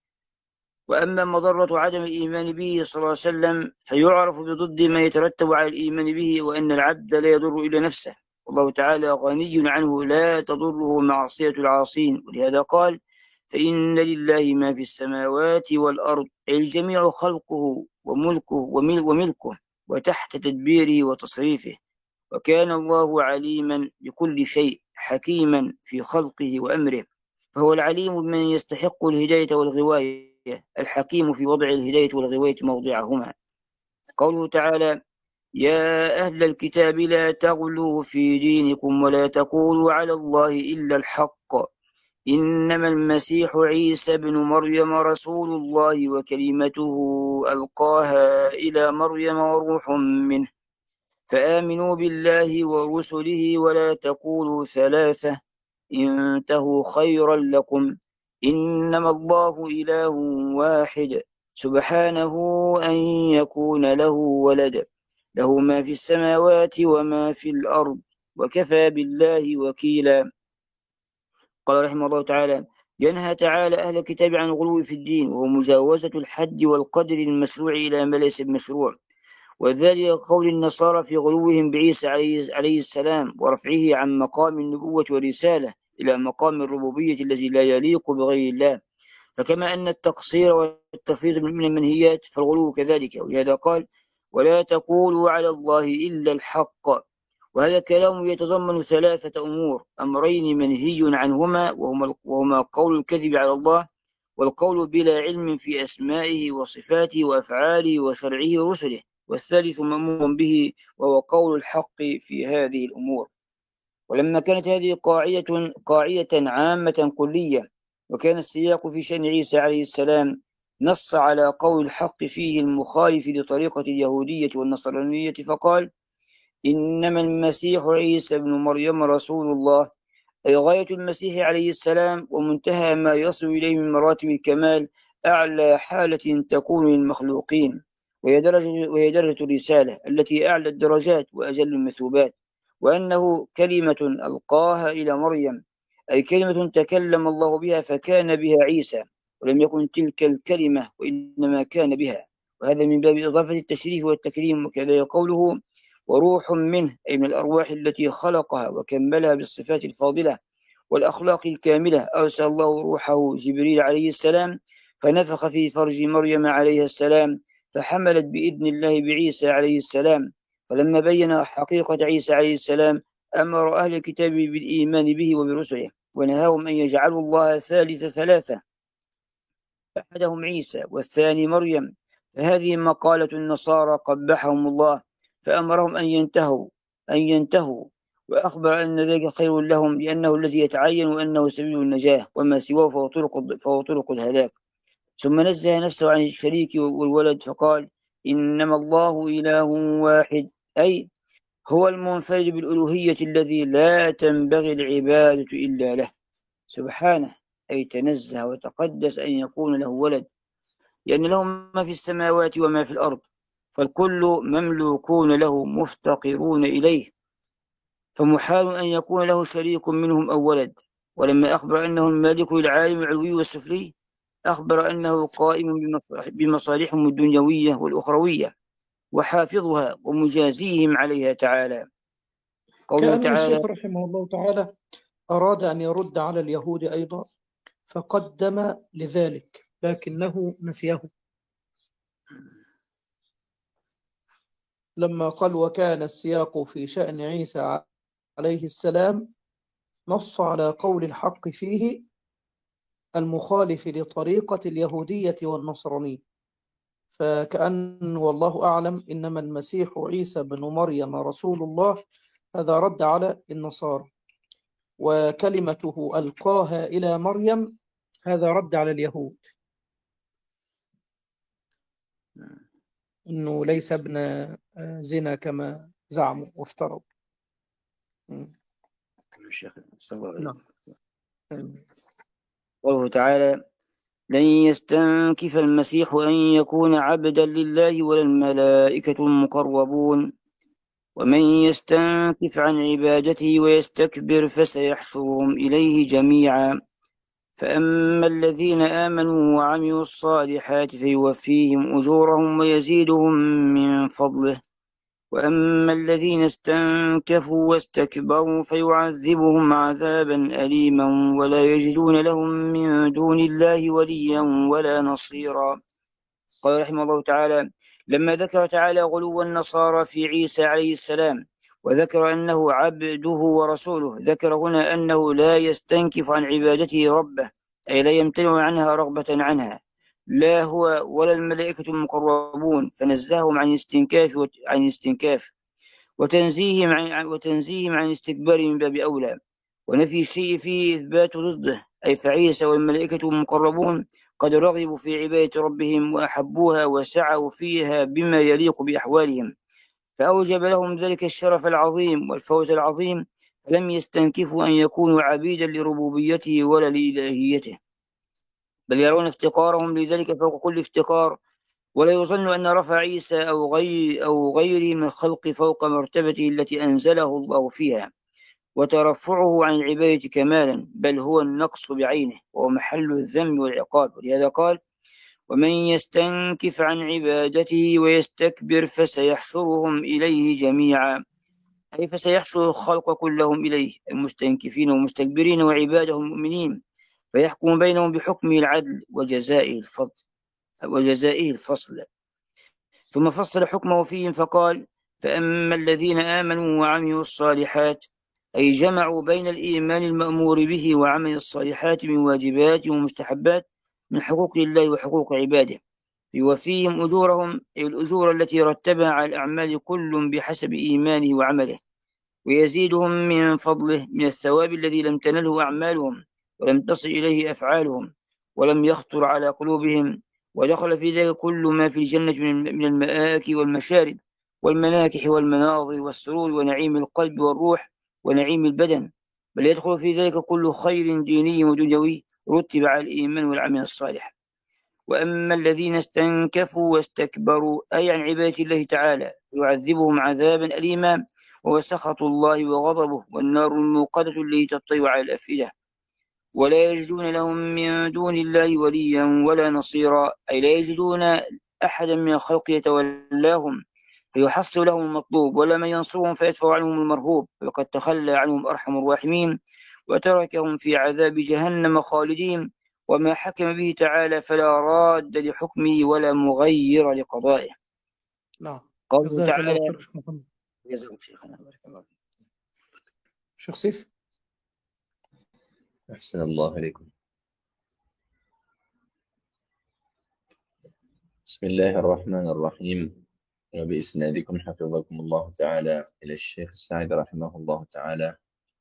Speaker 2: وأما مضرة عدم الإيمان به صلى الله عليه وسلم فيعرف بضد ما يترتب على الإيمان به، وأن العبد لا يضر إلا نفسه، والله تعالى غني عنه لا تضره معصية العاصين. ولهذا قال: فإن لله ما في السماوات والأرض، أي الجميع خلقه وملكه وتحت تدبيره وتصريفه. وكان الله عليما بكل شيء حكيما في خلقه وأمره، فهو العليم بمن يستحق الهداية والغواية، الحكيم في وضع الهداية والغواية موضعهما. قوله تعالى: يا أهل الكتاب لا تغلوا في دينكم ولا تقولوا على الله إلا الحق، إنما المسيح عيسى بن مريم رسول الله وكلمته ألقاها إلى مريم وروح منه، فآمنوا بالله ورسله ولا تقولوا ثلاثة، انتهوا خيرا لكم، إنما الله إله واحد سبحانه أن يكون له ولد، له ما في السماوات وما في الأرض وكفى بالله وكيلا. قال رحمه الله تعالى: ينهى تعالى أهل الكتاب عن الغلو في الدين، وهو مجاوزة الحد والقدر المشروع إلى ما ليس بمشروع، وذلك قول النصارى في غلوهم بعيسى عليه السلام ورفعه عن مقام النبوة والرسالة إلى مقام الربوبية الذي لا يليق بغير الله. فكما أن التقصير والتفريط من المنهيات فالغلو كذلك، ولهذا قال: ولا تقولوا على الله إلا الحق. وهذا الكلام يتضمن ثلاثة أمور: أمرين منهي عنهما وهما قول الكذب على الله، والقول بلا علم في أسمائه وصفاته وأفعاله وشرعه ورسله، والثالث مأمور به وهو قول الحق في هذه الأمور. ولما كانت هذه قاعدة عامة كلية، وكان السياق في شأن عيسى عليه السلام نص على قول الحق فيه المخالف لطريقة اليهودية والنصرانية، فقال: إنما المسيح عيسى بن مريم رسول الله، أي غاية المسيح عليه السلام ومنتهى ما يصل إليه من مراتب الكمال، أعلى حالة تكون للمخلوقين، وهي درجة الرسالة التي أعلى الدرجات وأجل المثوبات، وأنه كلمة ألقاها إلى مريم، أي كلمة تكلم الله بها فكان بها عيسى، ولم يكن تلك الكلمة وإنما كان بها، وهذا من باب إضافة التشريف والتكريم. وكذا قوله: وروح منه، أي من الأرواح التي خلقها وكملها بالصفات الفاضلة والأخلاق الكاملة. أرسل الله روحه جبريل عليه السلام فنفخ في فرج مريم عليه السلام، فحملت بإذن الله بعيسى عليه السلام. فلما بين حقيقة عيسى عليه السلام أمر أهل الكتاب بالإيمان به وبرسله، ونهاهم أن يجعلوا الله ثالث ثلاثة، أحدهم عيسى والثاني مريم. فهذه مقالة النصارى قبحهم الله، فأمرهم أن ينتهوا وأخبر أن ذلك خير لهم لأنه الذي يتعين وأنه سبيل النجاة، وما سواه فهو طرق الهلاك. ثم نزه نفسه عن الشريك والولد فقال: إنما الله إله واحد، أي هو المنفرد بالألوهية الذي لا تنبغي العبادة إلا له سبحانه، أي تنزه وتقدس أن يكون له ولد، لأن له ما في السماوات وما في الأرض، فالكل مملوكون له مفتقرون إليه، فمحال أن يكون له شريك منهم أو ولد. ولما أخبر أنه المالك العالم العلوي والسفلي، أخبر أنه قائم بمصالحهم الدنيوية والأخروية وحافظها ومجازيهم عليها تعالى. قوله
Speaker 1: كأن
Speaker 2: تعالى:
Speaker 1: الشيخ رحمه الله تعالى أراد أن يرد على اليهود أيضا فقدم لذلك لكنه نسيه لما قال: وكان السياق في شأن عيسى عليه السلام نص على قول الحق فيه المخالف لطريقة اليهودية والنصرانية، فكأن والله أعلم إنما المسيح عيسى بن مريم رسول الله، هذا رد على النصارى، وكلمته ألقاها إلى مريم هذا رد على اليهود إنه ليس ابن زنا كما زعموا وافتروا. نعم.
Speaker 2: قوله تعالى: لن يستنكف المسيح أن يكون عبدا لله ولا الملائكة المقربون ومن يستنكف عن عبادته ويستكبر فسيحشرهم إليه جميعا. فأما الذين آمنوا وعملوا الصالحات فيوفيهم أجورهم ويزيدهم من فضله، وأما الذين استنكفوا واستكبروا فيعذبهم عذابا أليما ولا يجدون لهم من دون الله وليا ولا نصيرا. قال رحمه الله تعالى: لما ذكر تعالى غلو النصارى في عيسى عليه السلام وذكر أنه عبده ورسوله، ذكر هنا أنه لا يستنكف عن عبادته ربه، أي لا يمتنع عنها رغبة عنها، لا هو ولا الملائكة المقربون، فنزههم عن الاستنكاف وتنزيههم عن الاستكبار من باب أولى. ونفي الشيء فيه إثبات ضده، أي فعيسى والملائكة المقربون قد رغبوا في عبادة ربهم وأحبوها وسعوا فيها بما يليق بأحوالهم، فأوجب لهم ذلك الشرف العظيم والفوز العظيم، فلم يستنكفوا أن يكونوا عبيدا لربوبيته ولا لإلهيته، بل يرون افتقارهم لذلك فوق كل افتقار. ولا يظن أن رفع عيسى أو غيره من الخلق فوق مرتبته التي أنزله الله فيها وترفعه عن العبادة كمالا، بل هو النقص بعينه وهو محل الذم والعقاب. ولهذا قال: ومن يستنكف عن عبادته ويستكبر فسيحشرهم إليه جميعا، أي فسيحشر الخلق كلهم إليه، المستنكفين والمستكبرين وعباده المؤمنين، فيحكم بينهم بحكمه العدل وجزائه الفصل. ثم فصل حكمه فيهم فقال: فأما الذين آمنوا وعملوا الصالحات، أي جمعوا بين الإيمان المأمور به وعمل الصالحات من واجبات ومستحبات من حقوق الله وحقوق عباده، يوفيهم أجورهم، أي الأجور التي رتبها على الأعمال كل بحسب إيمانه وعمله، ويزيدهم من فضله من الثواب الذي لم تنله أعمالهم ولم تصل إليه أفعالهم ولم يخطر على قلوبهم. ودخل في ذلك كل ما في الجنة من المآكل والمشارب والمناكح والمناظر والسرور ونعيم القلب والروح ونعيم البدن، بل يدخل في ذلك كل خير ديني ودنيوي رتب على الإيمان والعمل الصالح. وأما الذين استنكفوا واستكبروا، أي عن عبادة الله تعالى، يعذبهم عذابا أليما، وهو سخط الله وغضبه والنار الموقدة التي تطلع على الأفئدة، ولا يجدون لهم من دون الله وليا ولا نصيرا، أي لا يجدون أحدا من الخلق يتولاهم فيحصل لهم المطلوب، ولا من ينصرهم فيدفع عنهم المرهوب، وقد تخلى عنهم أرحم الراحمين وتركهم في عذاب جهنم خالدين. وما حكم به تعالى فلا راد لحكمه ولا مغير لقضائه.
Speaker 1: نعم.
Speaker 2: قوله
Speaker 1: جزاك الله
Speaker 2: تعالى:
Speaker 1: خير شيخ محمد.
Speaker 2: جزاكم شيخنا بارك الله فيك.
Speaker 1: شيخ سيف.
Speaker 3: أحسن الله عليكم. بسم الله الرحمن الرحيم. وبإسنادكم حفظكم الله تعالى إلى الشيخ السعيد رحمه الله تعالى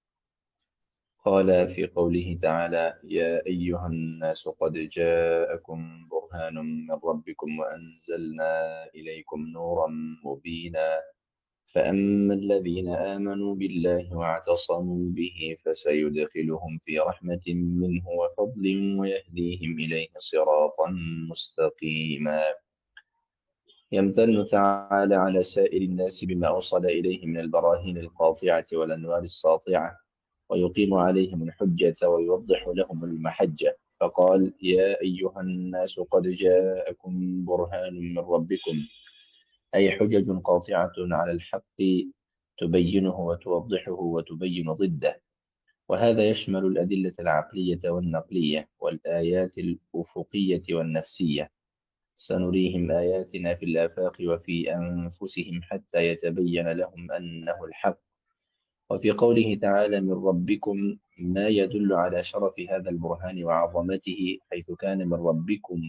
Speaker 3: قال في قوله تعالى: يا أيها الناس قد جاءكم برهان من ربكم وأنزلنا إليكم نورا مبينا فأما الذين آمنوا بالله واعتصموا به فسيدخلهم في رحمة منه وفضل ويهديهم إليه صراطا مستقيما. يمتن تعالى على سائر الناس بما أوصل إليه من البراهين القاطعة والأنوار الساطعة، ويقيم عليهم الحجة ويوضح لهم المحجة، فقال: يا أيها الناس قد جاءكم برهان من ربكم، أي حجج قاطعة على الحق تبينه وتوضحه وتبين ضده، وهذا يشمل الأدلة العقلية والنقلية والآيات الأفقية والنفسية. سنريهم آياتنا في الآفاق وفي أنفسهم حتى يتبين لهم أنه الحق. وفي قوله تعالى: من ربكم، ما يدل على شرف هذا البرهان وعظمته، حيث كان من ربكم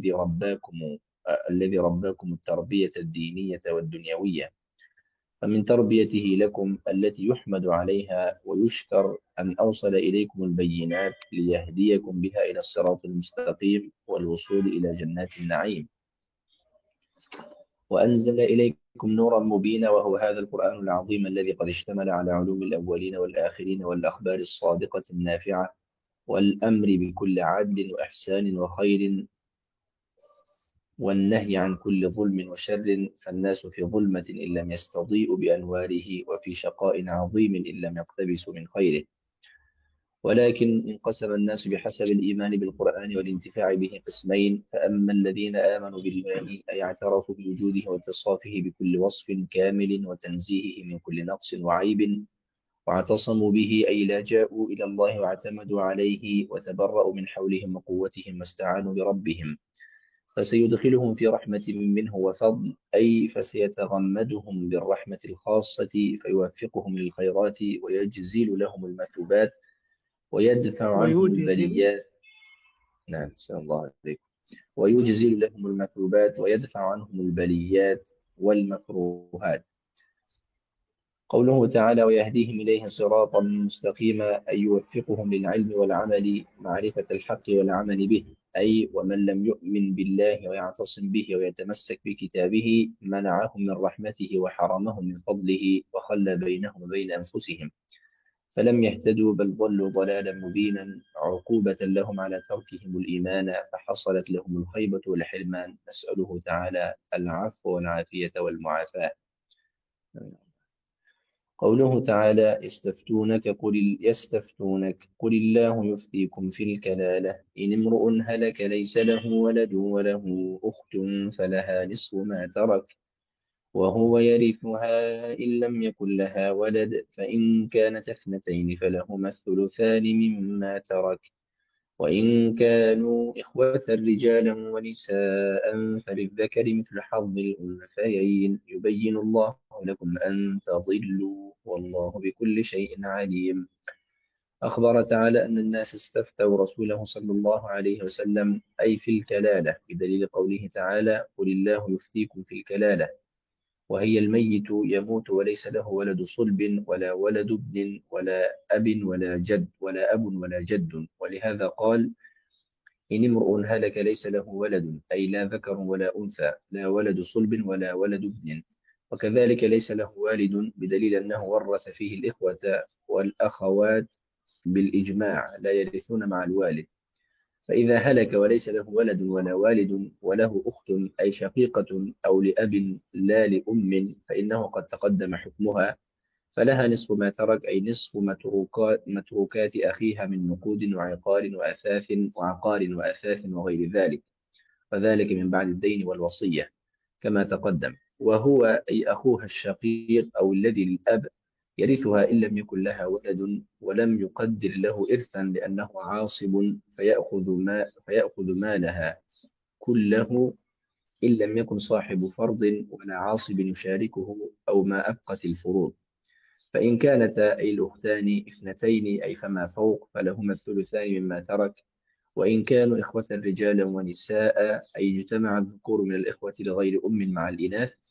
Speaker 3: الذي رباكم التربية الدينية والدنيوية، فمن تربيته لكم التي يحمد عليها ويشكر أن أوصل إليكم البينات ليهديكم بها إلى الصراط المستقيم والوصول إلى جنات النعيم. وأنزل إليكم نورا مبينا، وهو هذا القرآن العظيم الذي قد اشتمل على علوم الأولين والآخرين والأخبار الصادقة النافعة والأمر بكل عدل وإحسان وخير والنهي عن كل ظلم وشر، فالناس في ظلمة إن لم يستضيئوا بأنواره، وفي شقاء عظيم إن لم يقتبسوا من خيره. ولكن انقسم الناس بحسب الإيمان بالقرآن والانتفاع به قسمين: فأما الذين آمنوا بالله أي اعترفوا بوجوده واتصافه بكل وصف كامل وتنزيهه من كل نقص وعيب، واعتصموا به أي لجأوا إلى الله واعتمدوا عليه وتبرأوا من حولهم وقوتهم واستعانوا بربهم، فسيدخلهم في رحمة منه وفضل، أي فسيتغمدهم بالرحمة الخاصة فيوفقهم للخيرات ويجزل لهم المثوبات ويدفع عنهم البليات. نعم، سلام الله عليكم. ويجزل لهم المثوبات ويدفع عنهم البليات والمكروهات. قوله تعالى: ويهديهم إليه صراطا مستقيما، أي يوفقهم للعلم والعمل، معرفة الحق والعمل به، أي ومن لم يؤمن بالله ويعتصم به ويتمسك بكتابه منعهم من رحمته وحرمهم من فضله وخلى بينهم وبين أنفسهم، فلم يهتدوا بل ضلوا ضلالا مبينا، عقوبة لهم على تركهم الإيمان، فحصلت لهم الخيبة والحرمان. نسأله تعالى العفو والعافية والمعافاة. قوله تعالى: يستفتونك قل الله يفتيكم في الكلالة، إن امرؤ هلك ليس له ولد وله أخت فلها نصف ما ترك وهو يرثها إن لم يكن لها ولد، فإن كانت اثنتين فلهما الثلثان مما ترك، وإن كانوا إخوة رجالا ونساء فللذكر مثل حظ الأنثيين، يبين الله لكم أن تضلوا والله بكل شيء عليم. أخبر تعالى أن الناس استفتوا رسوله صلى الله عليه وسلم أي في الكلالة، بدليل قوله تعالى: قل الله يفتيكم في الكلالة، وهي الميت يموت وليس له ولد صلب ولا ولد ابن ولا أب ولا جد، ولهذا قال: إن امرؤ هلك ليس له ولد، أي لا ذكر ولا أنثى، لا ولد صلب ولا ولد ابن، وكذلك ليس له والد، بدليل أنه ورث فيه الإخوة والأخوات بالإجماع لا يرثون مع الوالد. فإذا هلك وليس له ولد ولا والد وله أخت أي شقيقة أو لأب لا لأم، فإنه قد تقدم حكمها، فلها نصف ما ترك، أي نصف متروكات أخيها من نقود وعقار وأثاث وغير ذلك، وذلك من بعد الدين والوصية كما تقدم. وهو أي أخوها الشقيق أو الذي للأب يرثها إن لم يكن لها ولد ولم يقدر له إرثا لأنه عاصب، فيأخذ مالها كله إن لم يكن صاحب فرض ولا عاصب يشاركه أو ما أبقت الفروض. فإن كانتا أي الأختان اثنتين أي فما فوق فلهما الثلثان مما ترك، وإن كانوا إخوة رجالا ونساء أي اجتمع الذكور من الإخوة لغير أم مع الإناث،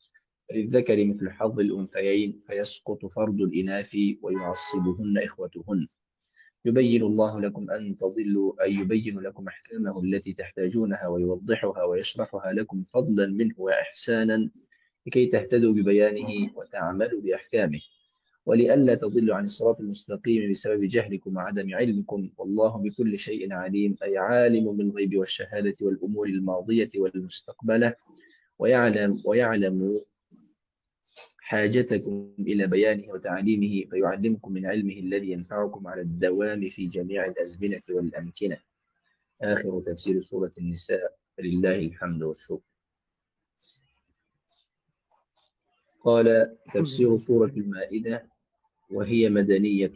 Speaker 3: للذكر مثل حظ الأنثيين فيسقط فرد الإناث ويعصبهن إخوتهن. يبين الله لكم أن تضلوا، أي يبين لكم أحكامه التي تحتاجونها ويوضحها ويشرحها لكم فضلا منه وإحسانا لكي تهتدوا ببيانه وتعملوا بأحكامه، ولئلا تضلوا عن الصراط المستقيم بسبب جهلكم وعدم علمكم. والله بكل شيء عليم، أي عالم بالغيب والشهادة والأمور الماضية والمستقبلة، ويعلم حاجتكم إلى بيانه وتعليمه، فيعلمكم من علمه الذي ينفعكم على الدوام في جميع الأزمنة والأمكنة. آخر تفسير سورة النساء، لله الحمد والشكر. قال تفسير سورة المائدة وهي مدنية.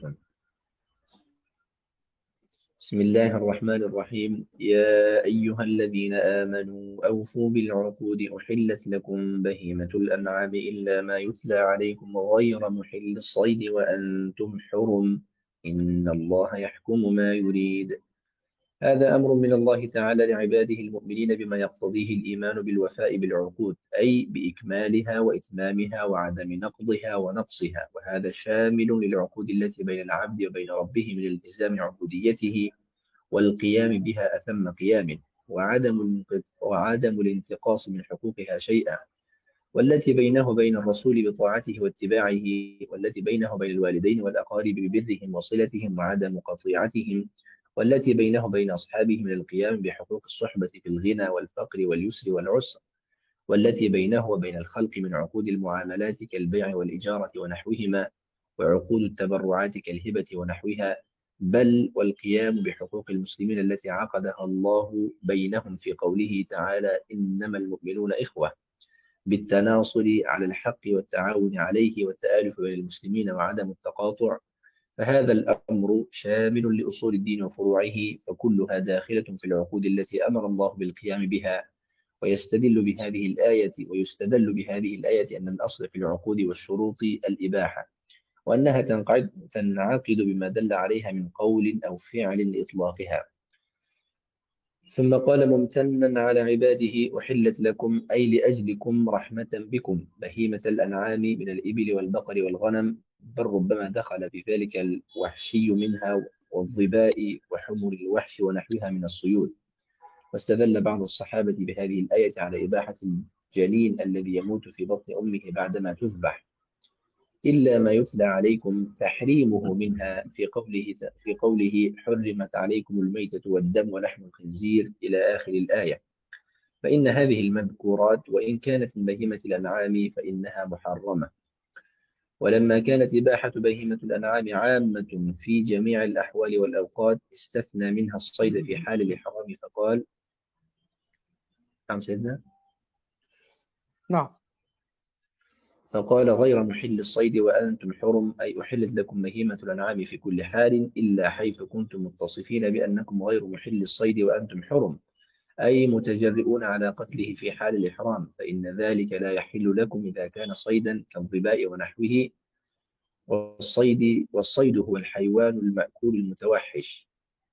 Speaker 3: بسم الله الرحمن الرحيم. يا أيها الذين آمنوا أوفوا بالعقود، أحلت لكم بهيمة الأنعام إلا ما يتلى عليكم غير محل الصيد وأنتم حرم، إن الله يحكم ما يريد. هذا أمر من الله تعالى لعباده المؤمنين بما يقتضيه الإيمان بالوفاء بالعقود، أي بإكمالها وإتمامها وعدم نقضها ونقصها، وهذا شامل للعقود التي بين العبد وبين ربه من التزام عبوديته والقيام بها أتم قيام، وعدم الانتقاص من حقوقها شيئا، والتي بينه وبين الرسول بطاعته واتباعه، والتي بينه وبين الوالدين والأقارب ببرهم وصلتهم وعدم قطيعتهم، والتي بينه وبين أصحابه من القيام بحقوق الصحبة في الغنى والفقر واليسر والعسر، والتي بينه وبين الخلق من عقود المعاملات كالبيع والإجارة ونحوهما، وعقود التبرعات كالهبة ونحوها، بل والقيام بحقوق المسلمين التي عقدها الله بينهم في قوله تعالى: إنما المؤمنون إخوة، بالتناصر على الحق والتعاون عليه والتآلف بين المسلمين وعدم التقاطع. فهذا الأمر شامل لأصول الدين وفروعه، فكلها داخلة في العقود التي أمر الله بالقيام بها. ويستدل بهذه الآية أن الأصل في العقود والشروط الإباحة، وأنها تنعقد بما دل عليها من قول أو فعل لإطلاقها. ثم قال ممتنا على عباده: أحلت لكم، أي لأجلكم رحمة بكم، بهيمة الأنعام من الإبل والبقر والغنم، بل ربما دخل في ذلك الوحشي منها والظباء وحمر الوحش ونحوها من الصيود. واستدل بعض الصحابة بهذه الآية على إباحة الجنين الذي يموت في بطن أمه بعدما تذبح، إلا ما يتلى عليكم تحريمه منها في قوله حرمت عليكم الميتة والدم ولحم الخنزير إلى آخر الآية. فإن هذه المذكورات وإن كانت من بهيمة الأنعام فإنها محرمة. ولما كانت إباحة بهيمة الأنعام عامة في جميع الأحوال والأوقات، استثنى منها الصيد في حال الإحرام فقال: نعم سيدنا؟
Speaker 1: نعم.
Speaker 3: فقال: غير محل الصيد وأنتم حرم، أي أحلت لكم بهيمة الأنعام في كل حال إلا حيث كنتم متصفين بأنكم غير محل الصيد وأنتم حرم، أي متجرئون على قتله في حال الإحرام، فإن ذلك لا يحل لكم إذا كان صيدا كالظباء ونحوه. والصيد هو الحيوان المأكول المتوحش.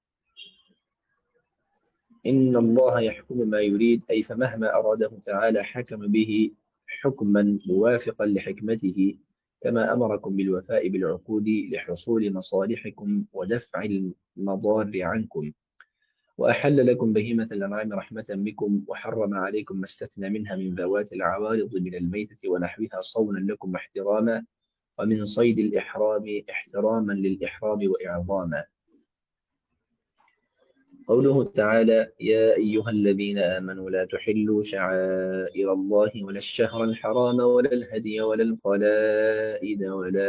Speaker 3: إن الله يحكم ما يريد، أي فمهما أراده تعالى حكم به حكما موافقا لحكمته، كما أمركم بالوفاء بالعقود لحصول مصالحكم ودفع المضار عنكم. وأحل لكم بهيمة الأنعام رحمة بكم، وحرم عليكم ما استثنى منها من ذوات العوارض من الميتة ونحوها صونا لكم واحتراما، ومن صيد الإحرام احتراما للإحرام وإعظاما. قوله تعالى: يا أيها الذين آمنوا لا تحلوا شعائر الله ولا الشهر الحرام ولا الهدي ولا القلائد ولا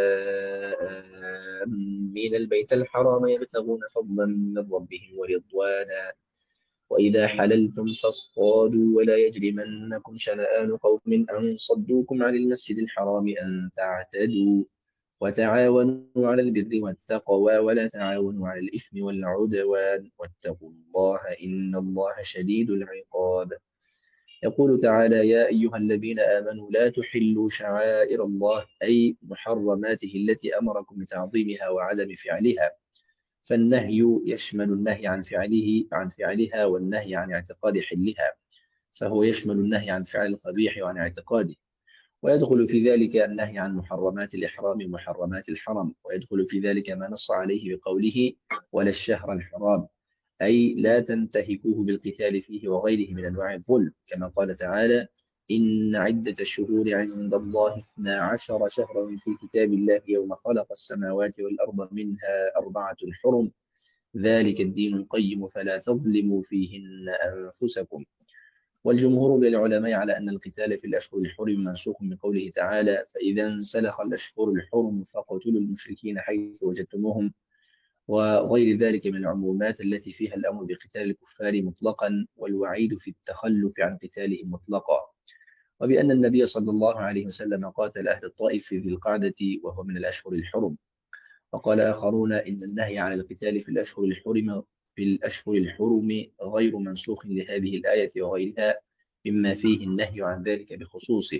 Speaker 3: آمين البيت الحرام يبتغون فضلا من ربهم ورضوانا، وإذا حللتم فاصطادوا ولا يجرمنكم شنآن قوم أن صدوكم عن المسجد الحرام أن تعتدوا، وتعاونوا على البر والتقوى ولا تعاونوا على الإثم والعدوان، واتقوا الله إن الله شديد العقاب. يقول تعالى: يا أيها الذين آمنوا لا تحلوا شعائر الله، أي محرماته التي أمركم بتعظيمها وعدم فعلها. فالنهي يشمل النهي عن فعلها والنهي عن اعتقاد حلها، فهو يشمل النهي عن فعل القبيح وعن اعتقاده. ويدخل في ذلك النهي عن محرمات الإحرام ومحرمات الحرم، ويدخل في ذلك ما نص عليه بقوله ولا الشهر الحرام، أي لا تنتهكوه بالقتال فيه وغيره من أنواع الظلم، كما قال تعالى إن عدة الشهور عند الله 12 شهرا في كتاب الله يوم خلق السماوات والأرض منها 4 حرم ذلك الدين القيم فلا تظلموا فيهن أنفسكم. والجمهور من العلماء على أن القتال في الأشهر الحرم منسوخ من قوله تعالى فإذا انسلخ الأشهر الحرم فاقتلوا المشركين حيث وجدتموهم، وغير ذلك من العمومات التي فيها الأمر بقتال الكفار مطلقا والوعيد في التخلف عن قتالهم مطلقا، وبأن النبي صلى الله عليه وسلم قاتل أهل الطائف في ذي القعدة وهو من الأشهر الحرم. وقال آخرون إن النهي عن القتال في الأشهر الحرم غير منسوخ لهذه الآية وغيرها مما فيه النهي عن ذلك بخصوصه،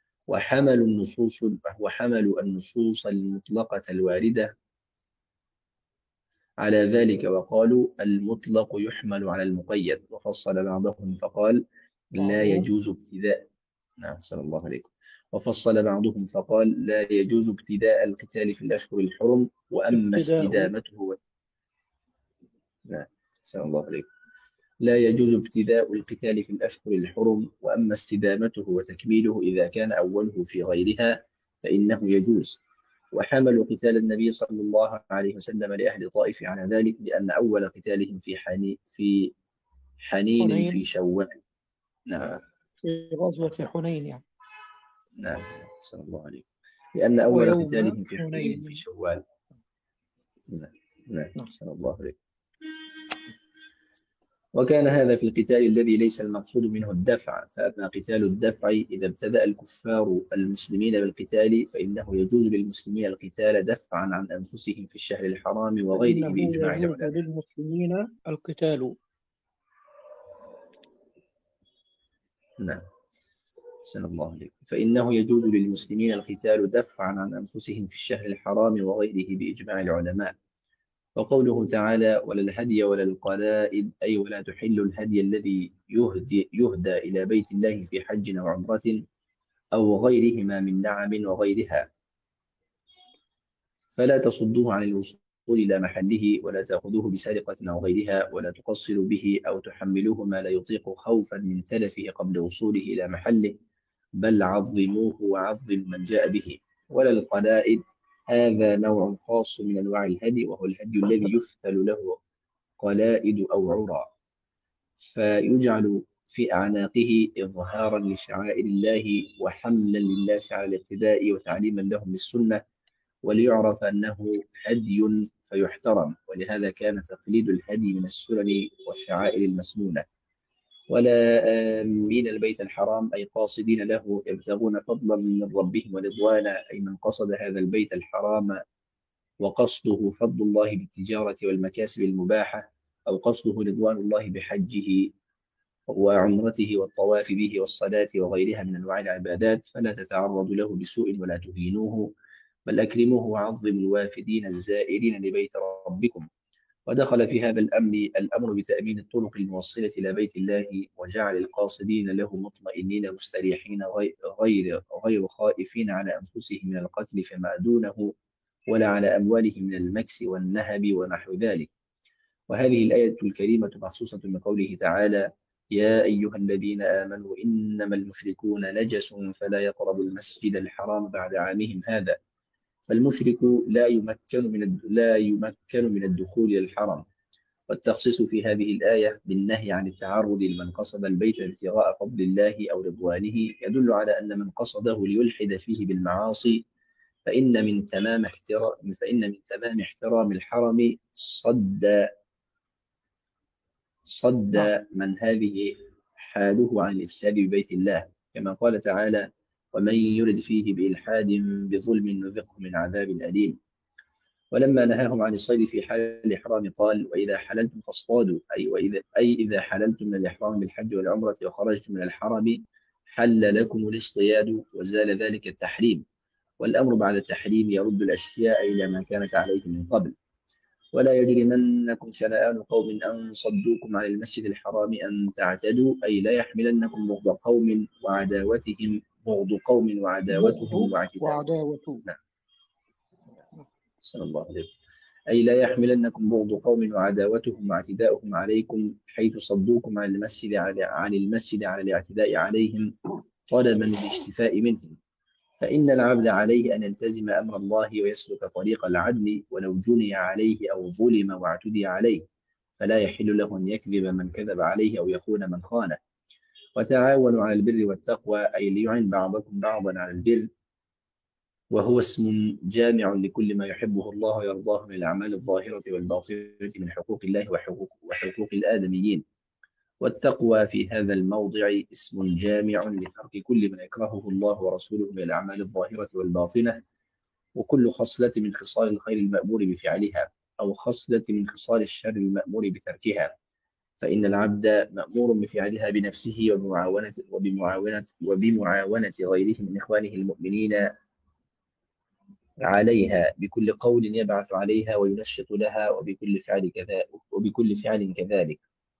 Speaker 3: وحملوا النصوص المطلقة الواردة على ذلك وقالوا المطلق يحمل على المقيد، وفصل بعضهم فقال لا يجوز ابتداء نعم صلى الله عليكم وفصل بعضهم فقال لا يجوز ابتداء القتال في الأشهر الحرم وأما استدامته نعم صلى الله عليكم لا يجوز ابتداء القتال في الأشهر الحرم وأما استدامته وتكميله إذا كان أوله في غيرها فإنه يجوز. وحملوا قتال النبي صلى الله عليه وسلم لأهل طائف على ذلك لأن أول قتالهم في حنين في شوال. نعم
Speaker 1: في غزوة حنين يعني.
Speaker 3: نعم صلى الله عليه لأن أول قتالهم في حنين في شوال. نعم صلى الله عليه. وكان هذا في القتال الذي ليس المقصود منه الدفع، فأما قتال الدفع إذا ابتدأ الكفار المسلمين بالقتال فإنه يجوز للمسلمين القتال دفعا عن أنفسهم في الشهر الحرام وغيره بإجماع العلماء.
Speaker 1: يجوز للمسلمين القتال.
Speaker 3: نعم سلام الله عليكم. فإنه يجوز للمسلمين القتال دفعا عن أنفسهم في الشهر الحرام وغيره بإجماع العلماء. وقوله تعالى ولا الهدي ولا القلائد أي ولا تحل الهدي الذي يهدى إلى بيت الله في حج أو عمرة أو غيرهما من نعم وغيرها، فلا تصدوه عن الوصول إلى محله ولا تأخذوه بسرقة أو غيرها ولا تقصروا به أو تحملوه ما لا يطيق خوفا من تلفه قبل وصوله إلى محله، بل عظموه وعظم من جاء به. ولا القلائد هذا نوع خاص من أنواع الهدي وهو الهدي الذي يفتل له قلائد أو عرى فيجعل في أعناقه إظهارا لشعائر الله وحملا للناس على الاقتداء وتعليما لهم بالسنة وليعرف أنه هدي فيحترم، ولهذا كان تقليد الهدي من السنن والشعائر المسنونة. ولا آمين البيت الحرام أي قاصدين له يبتغون فضلا من ربهم ورضوانا أي من قصد هذا البيت الحرام وقصده فضل الله بالتجارة والمكاسب المباحة أو قصده رضوان الله بحجه وعمرته والطواف به والصلاة وغيرها من أنواع العبادات فلا تتعرضوا له بسوء ولا تهينوه بل أكرموه وعظموا الوافدين الزائرين لبيت ربكم. ودخل في هذا الأمر بتأمين الطرق الموصلة إلى بيت الله وجعل القاصدين له مطمئنين مستريحين غير خائفين على أنفسهم من القتل فما دونه ولا على أموالهم من المكس والنهب ونحو ذلك. وهذه الآية الكريمة مخصوصة بقوله تعالى يا أيها الذين آمنوا إنما المشركون نجس فلا يقربوا المسجد الحرام بعد عامهم هذا، فالمشرك لا يمكن من الدخول إلى الحرم. والتخصيص في هذه الآية بالنهي عن التعرض لمن قصد البيت ابتغاء فضل الله أو رضوانه يدل على أن من قصده ليلحد فيه بالمعاصي فإن من تمام احترام الحرم صد من هذه حاله عن الإفساد ببيت الله، كما قال تعالى ومن يرد فيه بإلحاد بظلم نذقه من عذاب أليم. ولما نهاهم عن الصيد في حال الإحرام قال وإذا حللتم فاصطادوا أي إذا حللتم من الإحرام بالحج والعمرة وخرجتم من الحرم حل لكم الاصطياد وزال ذلك التحريم، والأمر بعد التحريم يرد الأشياء إلى ما كانت عليه من قبل. ولا يجرمنكم شنآن قوم أن صدوكم عن المسجد الحرام أن تعتدوا أي لا يحملنكم بغض قوم وعداوتهم
Speaker 1: بغض
Speaker 3: واعتداؤهم.
Speaker 1: وعداوة.
Speaker 3: نعم. صلى الله عليه وسلم. أي لا يحملنكم بغض قوم وعداوتهم واعتداؤهم عليكم حيث صدوكم عن المسجد على الاعتداء عليهم طلبا للاشتفاء منهم، فإن العبد عليه أن يلتزم أمر الله ويسلك طريق العدل ولو جني عليه أو ظلم واعتدي عليه، فلا يحل له أن يكذب من كذب عليه أو يخون من خانه. وتعاونوا على البر والتقوى أي ليعن بعضكم بعضا على البر، وهو اسم جامع لكل ما يحبه الله ويرضاه من الأعمال الظاهرة والباطنة من حقوق الله وحقوق الآدميين. والتقوى في هذا الموضع اسم جامع لترك كل ما يكرهه الله ورسوله من الأعمال الظاهرة والباطنة، وكل خصلة من خصال الخير المأمور بفعلها أو خصلة من خصال الشر المأمور بتركها، فإن العبد مأمور بفعلها بنفسه وبمعاونة غيره من إخوانه المؤمنين عليها بكل قول يبعث عليها وينشط لها وبكل فعل كذلك.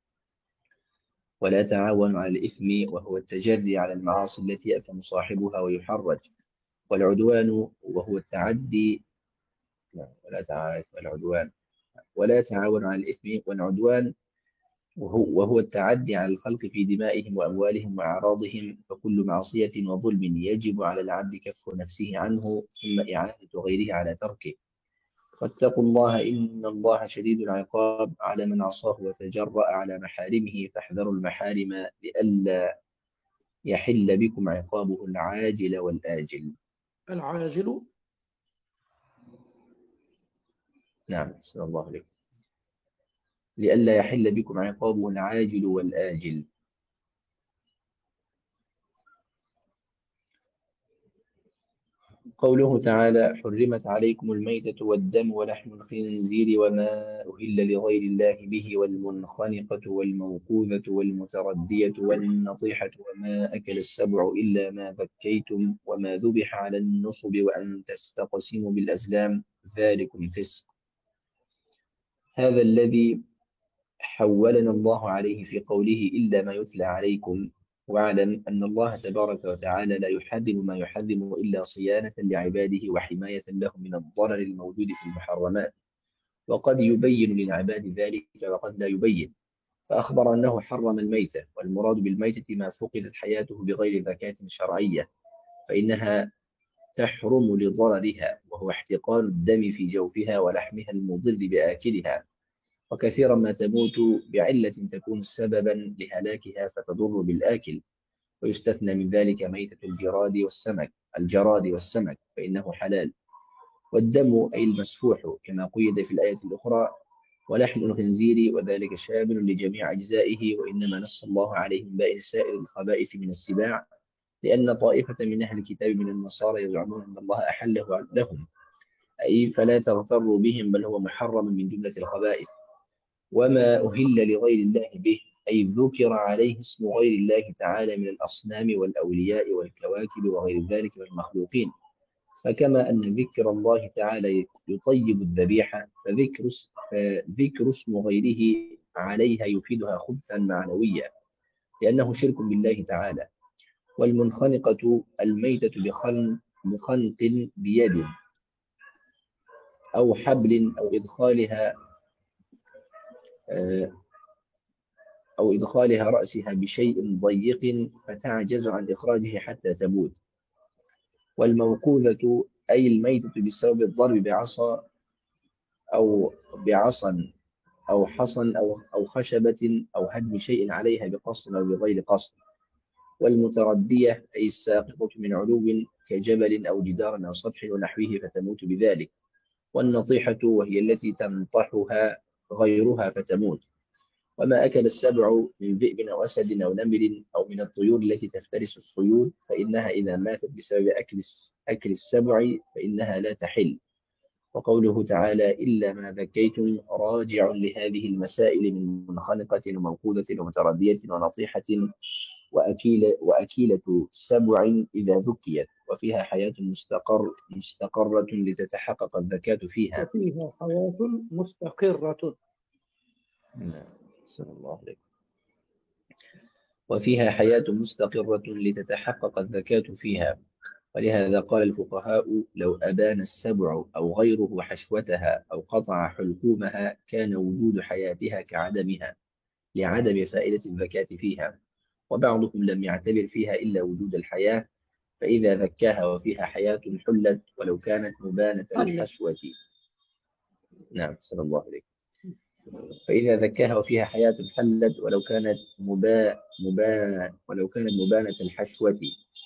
Speaker 3: ولا تعاونوا على الإثم وهو التجري على المعاصي التي يأثم صاحبها ويحرج، والعدوان وهو التعدي ولا تعاونوا على الإثم والعدوان وهو التعدي على الخلق في دمائهم وأموالهم وأعراضهم، فكل معصية وظلم يجب على العبد كف نفسه عنه ثم إعانة غيره على تركه. واتقوا الله إن الله شديد العقاب على من عصاه وتجرأ على محارمه، فاحذروا المحارم لئلا يحل بكم عقابه العاجل والآجل.
Speaker 1: العاجل.
Speaker 3: نعم. صلى الله عليه. لئلا يحل بكم عقابه العاجل والآجل. قوله تعالى: حرمت عليكم الميتة والدم ولحم الخنزير وما أهل لغير الله به والمنخنقة والموقوذة والمتردية والنطيحة وما أكل السبع إلا ما ذكيتم وما ذبح على النصب وأن تستقسموا بالأزلام ذلكم فسق. هذا الذي حولنا الله عليه في قوله إلا ما يتلى عليكم. واعلم أن الله تبارك وتعالى لا يحرم ما يحرم إلا صيانة لعباده وحماية لهم من الضرر الموجود في المحرمات، وقد يبين للعباد ذلك وقد لا يبين، فأخبر أنه حرم الميتة، والمراد بالميتة ما فقدت حياته بغير زكاة شرعية، فإنها تحرم لضررها وهو احتقان الدم في جوفها ولحمها المضر بآكلها، وكثيرا ما تموت بعلة تكون سببا لهلاكها فتضر بالآكل. ويستثنى من ذلك ميتة الجراد والسمك فإنه حلال. والدم أي المسفوح كما قيد في الآية الأخرى، ولحم الخنزير وذلك شامل لجميع أجزائه، وإنما نص الله عليه من باقي سائر الخبائث من السباع، لأن طائفة من أهل الكتاب من النصارى يزعمون أن الله أحله لهم، أي فلا تغتروا بهم بل هو محرم من جملة الخبائث. وما أهل لغير الله به أي ذكر عليه اسم غير الله تعالى من الأصنام والأولياء والكواكب وغير ذلك من المخلوقين، فكما أن ذكر الله تعالى يطيب الذبيحة فذكر اسم غيره عليها يفيدها خبثا معنويا لأنه شرك بالله تعالى. والمنخنقة الميتة بخنق بيد أو حبل أو إدخالها رأسها بشيء ضيق فتعجز عن إخراجه حتى تموت. والموقوذة أي الميتة بسبب الضرب بعصا أو حصن أو خشبة أو هدم شيء عليها بقصد أو بغير قصد. والمتردية أي الساقطة من علو كجبل أو جدار أو سطح ونحوه فتموت بذلك. والنطيحة وهي التي تنطحها غيرها فتموت. وما أكل السبع من ذئب أو أسد أو نمر أو من الطيور التي تفترس الصيود فإنها إذا ماتت بسبب أكل السبع فإنها لا تحل. وقوله تعالى إلا ما ذكيتم راجع لهذه المسائل من منخنقة وموقوذة ومتردية ونطيحة وأكيلة سبع إذا ذكيت، وفيها حياة مستقرة لتتحقق الزكاة فيها.
Speaker 1: وفيها حياة مستقرة.
Speaker 3: نعم. صلى الله عليه. وفيها حياة مستقرة لتتحقق الزكاة فيها. ولهذا قال الفقهاء: لو أبان السبع أو غيره حشوتها أو قطع حلقومها كان وجود حياتها كعدمها لعدم فائدة الزكاة فيها. وبعضهم لم يعتبر فيها إلا وجود الحياة، فإذا زكاها وفيها حياة حلت ولو كانت مبانة الحشوة. نعم. صلى الله عليه. فإذا زكاها وفيها حياة حلت ولو كانت مبانة الحشوة،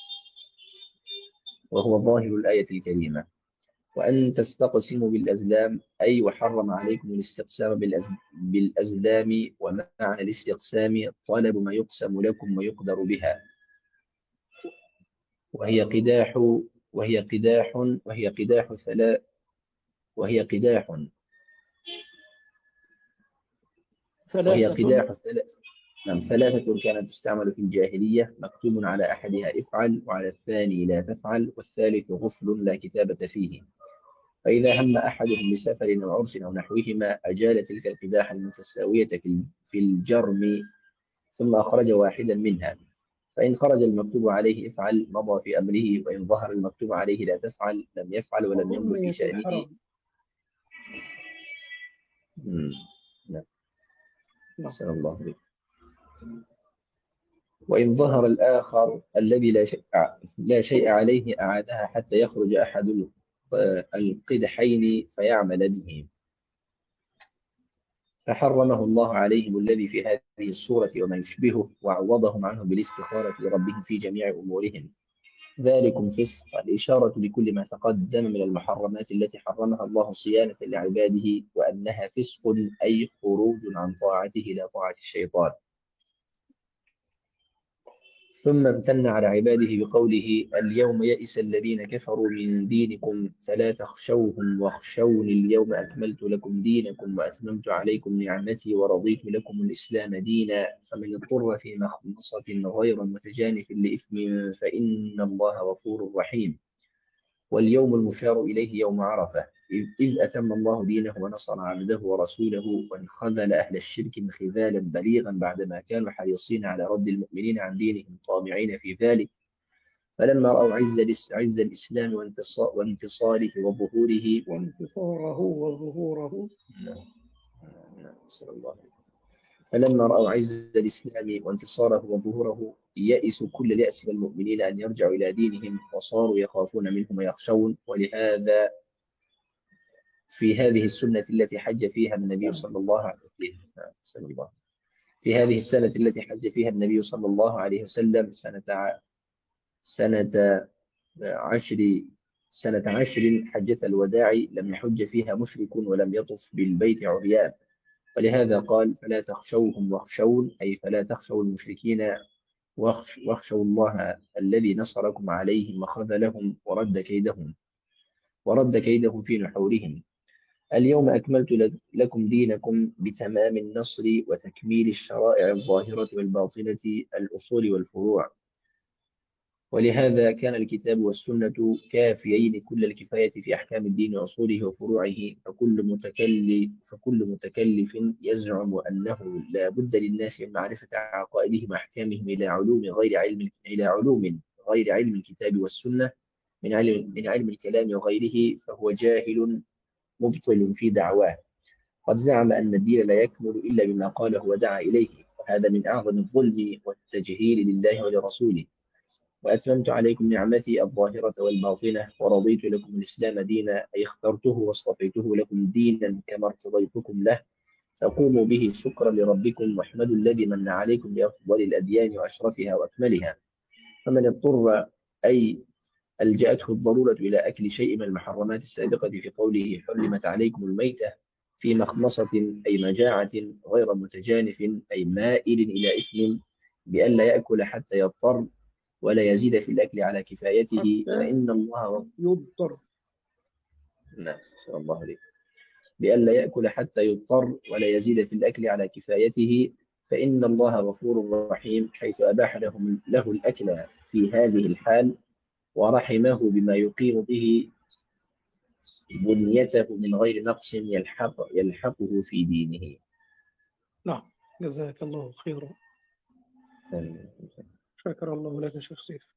Speaker 3: وهو ظاهر الآية الكريمة. وأن تستقسموا بالأزلام، أي وحرم عليكم الاستقسام بالأزلام. ومعنى الاستقسام طلب ما يقسم لكم ويقدر بها، وهي قداح وهي قداح وهي قداح ثلاث وهي قداح وهي قداح ثلاث. نعم. ثلاثة كانت تستعمل في الجاهلية، مكتوب على أحدها افعل وعلى الثاني لا تفعل والثالث غفل لا كتابة فيه. فإذا هم أحدهم لسفر أو عرس أو نحوهما أجال تلك القداح المتساوية في الجرم ثم أخرج واحدا منها. فإن خرج المكتوب عليه افعل مضى في أمره، وإن ظهر المكتوب عليه لا تفعل لم يفعل ولم يمضي في شأنه. نعم. نسأل الله عليه. وإن ظهر الآخر الذي لا شيء عليه أعادها حتى يخرج أحد القدحين فيعمل به. فحرمه الله عليهم الذي في هذه السورة وما يشبهه، وعوضهم عنه بالاستخارة لربهم في جميع أمورهم. ذلكم فسق، الإشارة لكل ما تقدم من المحرمات التي حرمها الله صيانة لعباده، وأنها فسق أي خروج عن طاعته إلى طاعة الشيطان. ثم امتن على عباده بقوله: اليوم يئس الذين كفروا من دينكم فلا تخشوهم واخشوني اليوم أكملت لكم دينكم وأتممت عليكم نعمتي ورضيت لكم الإسلام دينا. فمن اضطر في مخمصة غير متجانف لإثم فإن الله غفور رحيم. واليوم المشار إليه يوم عرفة، إذ أتم الله دينه ونصر عبده ورسوله وانخذل أهل الشرك انخذالا بليغا بعدما كانوا حريصين على رد المؤمنين عن دينهم طامعين في ذلك. فلما رأوا عز الإسلام وانتصاره وظهوره فلما رأوا عز الإسلام وانتصاره وظهوره يئسوا كل اليأس المؤمنين أن يرجعوا إلى دينهم، وصاروا يخافون منهم ويخشون. ولهذا في هذه السنة التي حج فيها النبي صلى الله عليه وسلم في هذه السنة التي حج فيها النبي صلى الله عليه وسلم سنة 10 حجة الوداع لم يحج فيها مشرك ولم يطف بالبيت عريان. ولهذا قال: فلا تخشوهم واخشون، أي فلا تخشوا المشركين واخشوا الله الذي نصركم عليهم وخذلهم ورد كيدهم في نحورهم. اليوم أكملت لكم دينكم بتمام النصر وتكميل الشرائع الظاهرة والباطنة الأصول والفروع. ولهذا كان الكتاب والسنة كافيين كل الكفاية في أحكام الدين وأصوله وفروعه. فكل متكلف يزعم أنه لا بد للناس من معرفة عقائدهم وأحكامهم إلى علوم غير علم الكتاب والسنة من علم الكلام وغيره، فهو جاهل مبطل في دعواه. قد زعم أن الدين لا يكمل إلا بما قاله ودعا إليه، وهذا من أعظم الظلم والتجهيل لله ولرسوله. وأتممت عليكم نعمتي الظاهرة والباطنة ورضيت لكم الإسلام دينا، أي اخترته واصطفيته لكم دينا كما ارتضيتكم له، فقوموا به شكرا لربكم واحمدوا الذي من عليكم بأفضل الأديان وأشرفها وأكملها. فمن اضطر أي ألجأته الضرورة إلى أكل شيء من المحرمات السابقة في قوله: حرمت عليكم الميتة، في مخمصة أي مجاعة غير متجانف أي مائل إلى إثم، بأن لا يأكل حتى يضطر ولا يزيد في الأكل على كفايته، فإن الله
Speaker 1: يضطر.
Speaker 3: نعم. صلى الله عليه. بأن لا يأكل حتى يضطر ولا يزيد في الأكل على كفايته، فإن الله غفور رحيم، حيث أباح له الأكل في هذه الحال ورحمه بما يقيم به بنيته من غير نقص يلحقه في دينه.
Speaker 1: نعم، جزاك الله خيرا. شكر الله لك يا شيخ سيف.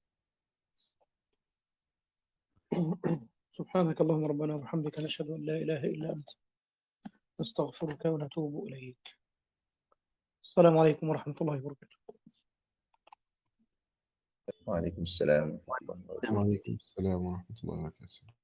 Speaker 1: سبحانك اللهم ربنا وبحمدك، نشهد أن لا إله إلا أنت، نستغفرك ونتوب إليك. السلام عليكم ورحمة الله وبركاته.
Speaker 3: وعليكم السلام ورحمة الله وبركاته.
Speaker 4: وعليكم السلام ورحمة الله وبركاته.